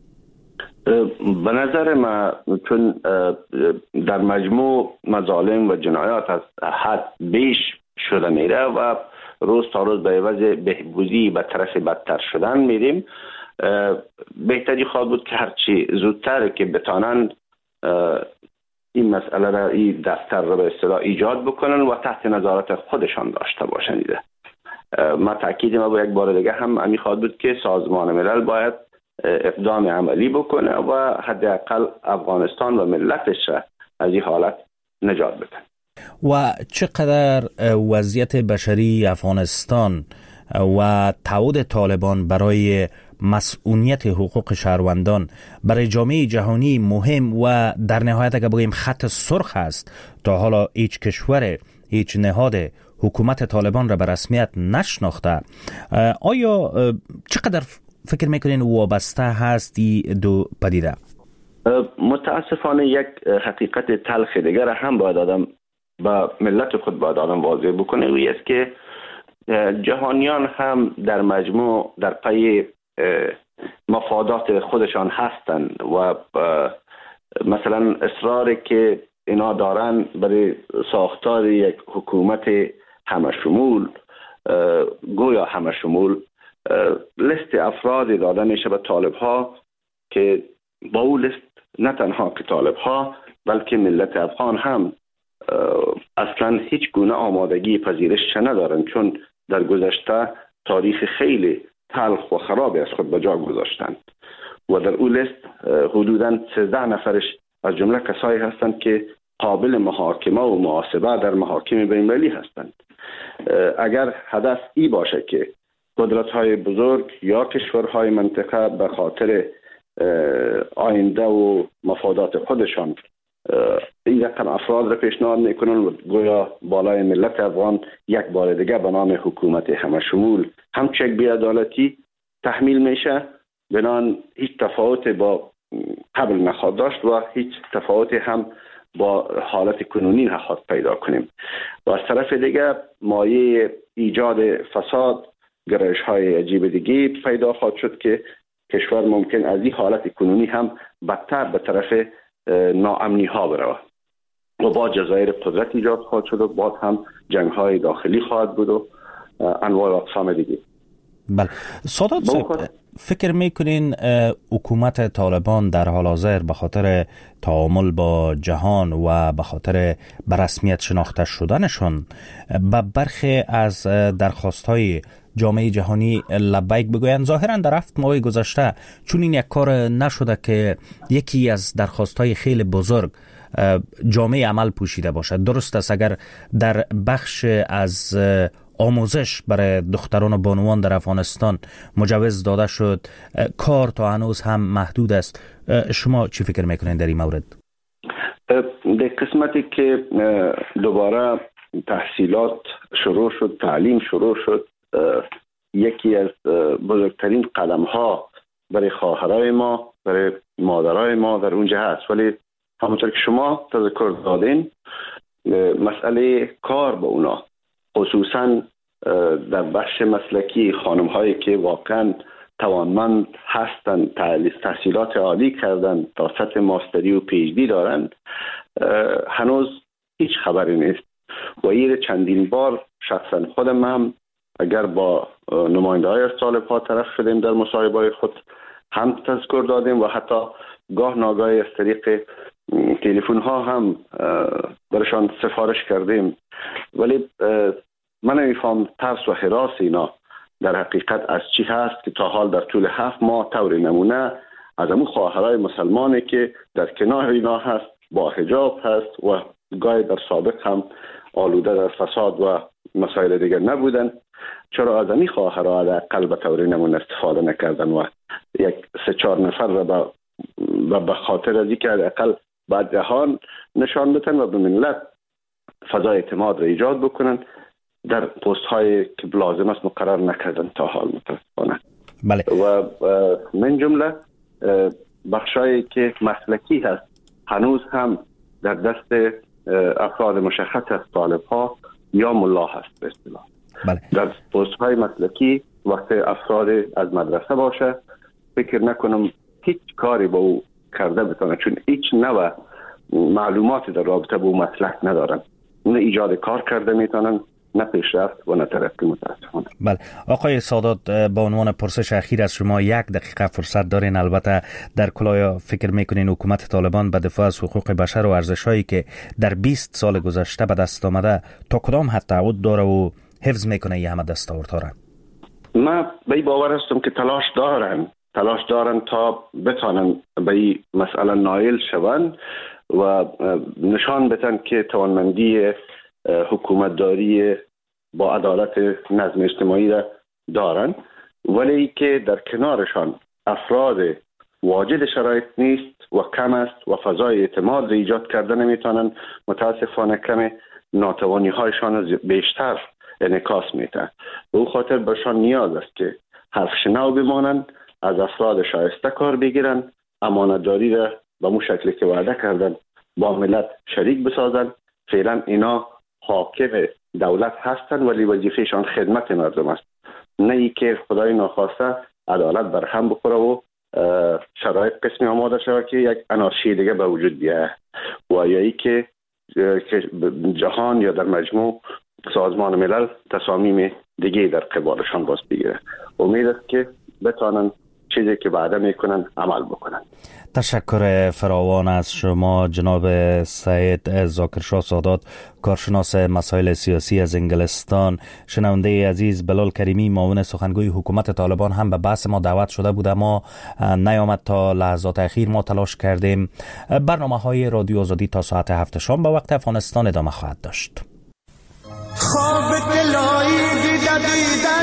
به نظر من چون در مجموع مظالم و جنایات از حد بیش شده میره و روز تا روز به عوض بهبودی به طرف بدتر شدن میریم، بهتری خواهد بود که هرچی زودتر که بتانند این مسئله را، این دفتر را به اصطلاح ایجاد بکنن و تحت نظارت خودشان داشته باشند. ما تاکید ما با یک بار دیگه هم امی خواهد بود که سازمان ملل باید اقدام عملی بکنه و حداقل افغانستان و ملتش را از این حالت نجات بده. و چقدر وضعیت بشری افغانستان و تعهد طالبان برای مسئولیت حقوق شهروندان برای جامعه جهانی مهم و در نهایت اگر بگوییم خط سرخ است؟ تا حالا هیچ کشور، هیچ نهاد حکومت طالبان را به رسمیت نشناخته. آیا چقدر فکر میکنین وابسته هست این دو پدیده؟ متاسفانه یک حقیقت تلخ دیگر هم باید آدم با ملت خود باید آدم واضح بکنه، و است که جهانیان هم در مجموع در پی مفادات خودشان هستند و مثلا اصراری که اینا دارن برای ساختار یک حکومت همشمول، گویا همشمول، لیست افرادی داده میشه به طالب ها که با اون لیست نه تنها که طالب ها بلکه ملت افغان هم اصلا هیچ گونه آمادگی پذیرش ندارن، چون در گذشته تاریخ خیلی تلخ و خرابی از خود به جا گذاشتند و در اون لیست حدوداً 13 نفرش از جمله کسایی هستند که قابل محاکمه و محاسبه در محاکم بین‌المللی هستند. اگر هدف ای باشه که قدرت‌های بزرگ یا کشورهای منطقه به خاطر آینده و مفادات خودشان این رقم افراد را پیشنهاد میکنن و گویا بالای ملت افغان یک بار دیگه به نام حکومت همشمول همچه یک بی‌عدالتی تحمیل میشه، بنان هیچ تفاوت با قبل نخواهد داشت و هیچ تفاوت هم با حالت کنونی نخواهد پیدا کنیم و از طرف دیگه مایه ایجاد فساد، گرایش های عجیب دیگه پیدا خواهد شد که کشور ممکن از این حالت کنونی هم بدتر به طرف ناامنی ها بروه. و با جزایر قدرت ایجاد خواهد شد و باز هم جنگ‌های داخلی خواهد بود و انواع و اقسام دیگه. بله سادات صاحب، فکر میکنین حکومت طالبان در حال حاضر به خاطر تعامل با جهان و به خاطر به رسمیت شناخته شدنشون به برخی از درخواست‌های جامعه جهانی لبیک بگویند؟ ظاهرا در 7 ماه گذشته چون این یک کار نشده که یکی از درخواست‌های خیلی بزرگ جامعه عمل پوشیده باشد. درست است اگر در بخش از آموزش برای دختران و بانوان در افغانستان مجوز داده شد، کار تا هنوز هم محدود است. شما چی فکر میکنین در این مورد؟ در قسمتی که دوباره تحصیلات شروع شد، تعلیم شروع شد، یکی از بزرگترین قدم ها برای خواهرای ما، برای مادرای ما در اونجا هست. ولی همونطور که شما تذکر دادین، مسئله کار با اونا، خصوصا در بخش مسلکی خانم هایی که واقعا توانمند هستند، تحصیلات عالی کردن، تا سطح ماستری و پی اچ دی دارن، هنوز هیچ خبری نیست. و این چندین بار شخصا خودم هم اگر با نماینده های از طالب ها طرف شدیم در مصاحبه خود هم تذکر دادیم و حتی گاه ناگاه از طریق تلفن ها هم برشان سفارش کردیم. ولی من نمیفهم ترس و هراس اینا در حقیقت از چی هست که تا حال در طول 7 ماه طور نمونه از امو خواهرای مسلمانی که در کنار اینا هست، با حجاب هست و گاهی در سابق هم آلوده در فساد و مسائل دیگر نبودن، چرا از امی خواهرها در قلب طور نمونه استفاده نکردن و یک 3-4 نفر را به خاطر از اینکه حداقل بعد جهان نشان بدن و به ملت فضای اعتماد را ایجاد بکنن در پست های که لازم است مقرر نکردن تا حال متاسفانه. بله. و من جمله بخشایی که مسلکی هست هنوز هم در دست افراد مشخص از طالب ها یا ملا هست به اصطلاح. بله. در پست های مسلکی وقتی افراد از مدرسه باشه فکر نکنم هیچ کاری با او کرده بتونه، چون هیچ نوع معلوماتی در رابطه با او مسلک ندارن، نه ایجاد کار کرده میتونن، نه پیشرفت و نه ترقی متاسفانه. بله آقای سادات، به عنوان پرسش اخیر از شما 1 دقیقه فرصت دارین. البته در کلاه فکر میکنین حکومت طالبان به دفاع از حقوق بشر و ارزش‌هایی که در 20 سال گذشته به دست آمده تا کدام حد تعهد داره و حفظ میکنه این همه دستاوردها را؟ من به این باور هستم که تلاش دارن تا بتانن به این مسئله نائل شوند و نشان بدن که توانمندی حکومتداری با عدالت نظم اجتماعی را دارن، ولی که در کنارشان افراد واجد شرایط نیست و کم است و فضای اعتماد را ایجاد کرده نمیتونن، متاسفانه کم ناتوانی هایشان بیشتر انعکاس میده. به او خاطر برشان نیاز است که حرف شنو بمانند، از افراد شایسته کار بگیرن، امانتداری را به مو شکلی که وعده کردن با ملت شریک بسازن. فعلا اینا حاکم دولت هستن ولی وظیفهشان خدمت مردم است، نه ای که خدای ناخواسته عدالت بر هم بخوره و شرایط قسمی آماده شود که یک انارشی دیگه به وجود بیاید و یا ای که جهان یا در مجموع سازمان ملل تصامیم دیگه در قبالشان باز بگیره. امید است که بتانن چیزی که وعده میکنن عمل بکنن. تشکر فراوان از شما جناب سعید ذاکرشاه سادات، کارشناس مسائل سیاسی از انگلستان. شنونده عزیز، بلال کریمی معاون سخنگوی حکومت طالبان هم به بحث ما دعوت شده بود اما نیامد. تا لحظات اخیر ما تلاش کردیم. برنامه‌های رادیو آزادی تا ساعت 7 شام به وقت افغانستان ادامه خواهد داشت. خواب دلایی دیده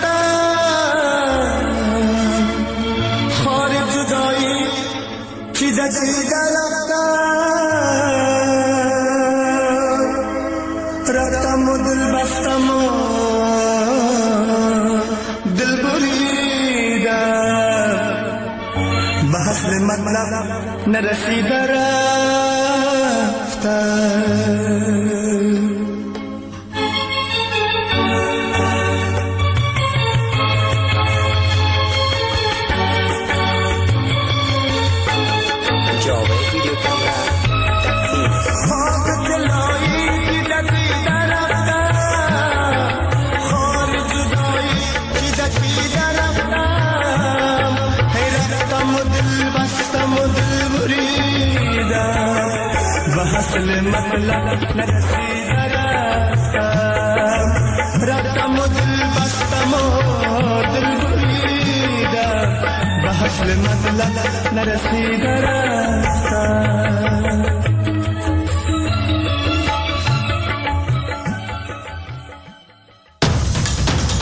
رفتن، خار جدایی کی دیده رفتم و دل بستم و دل بریدم، به حسن مطلب نرسیده رفتم. خواب اصل مطلب نرسیده رستم رفتم و دل بستم و دل بریده به اصل مطلب نرسیده رستم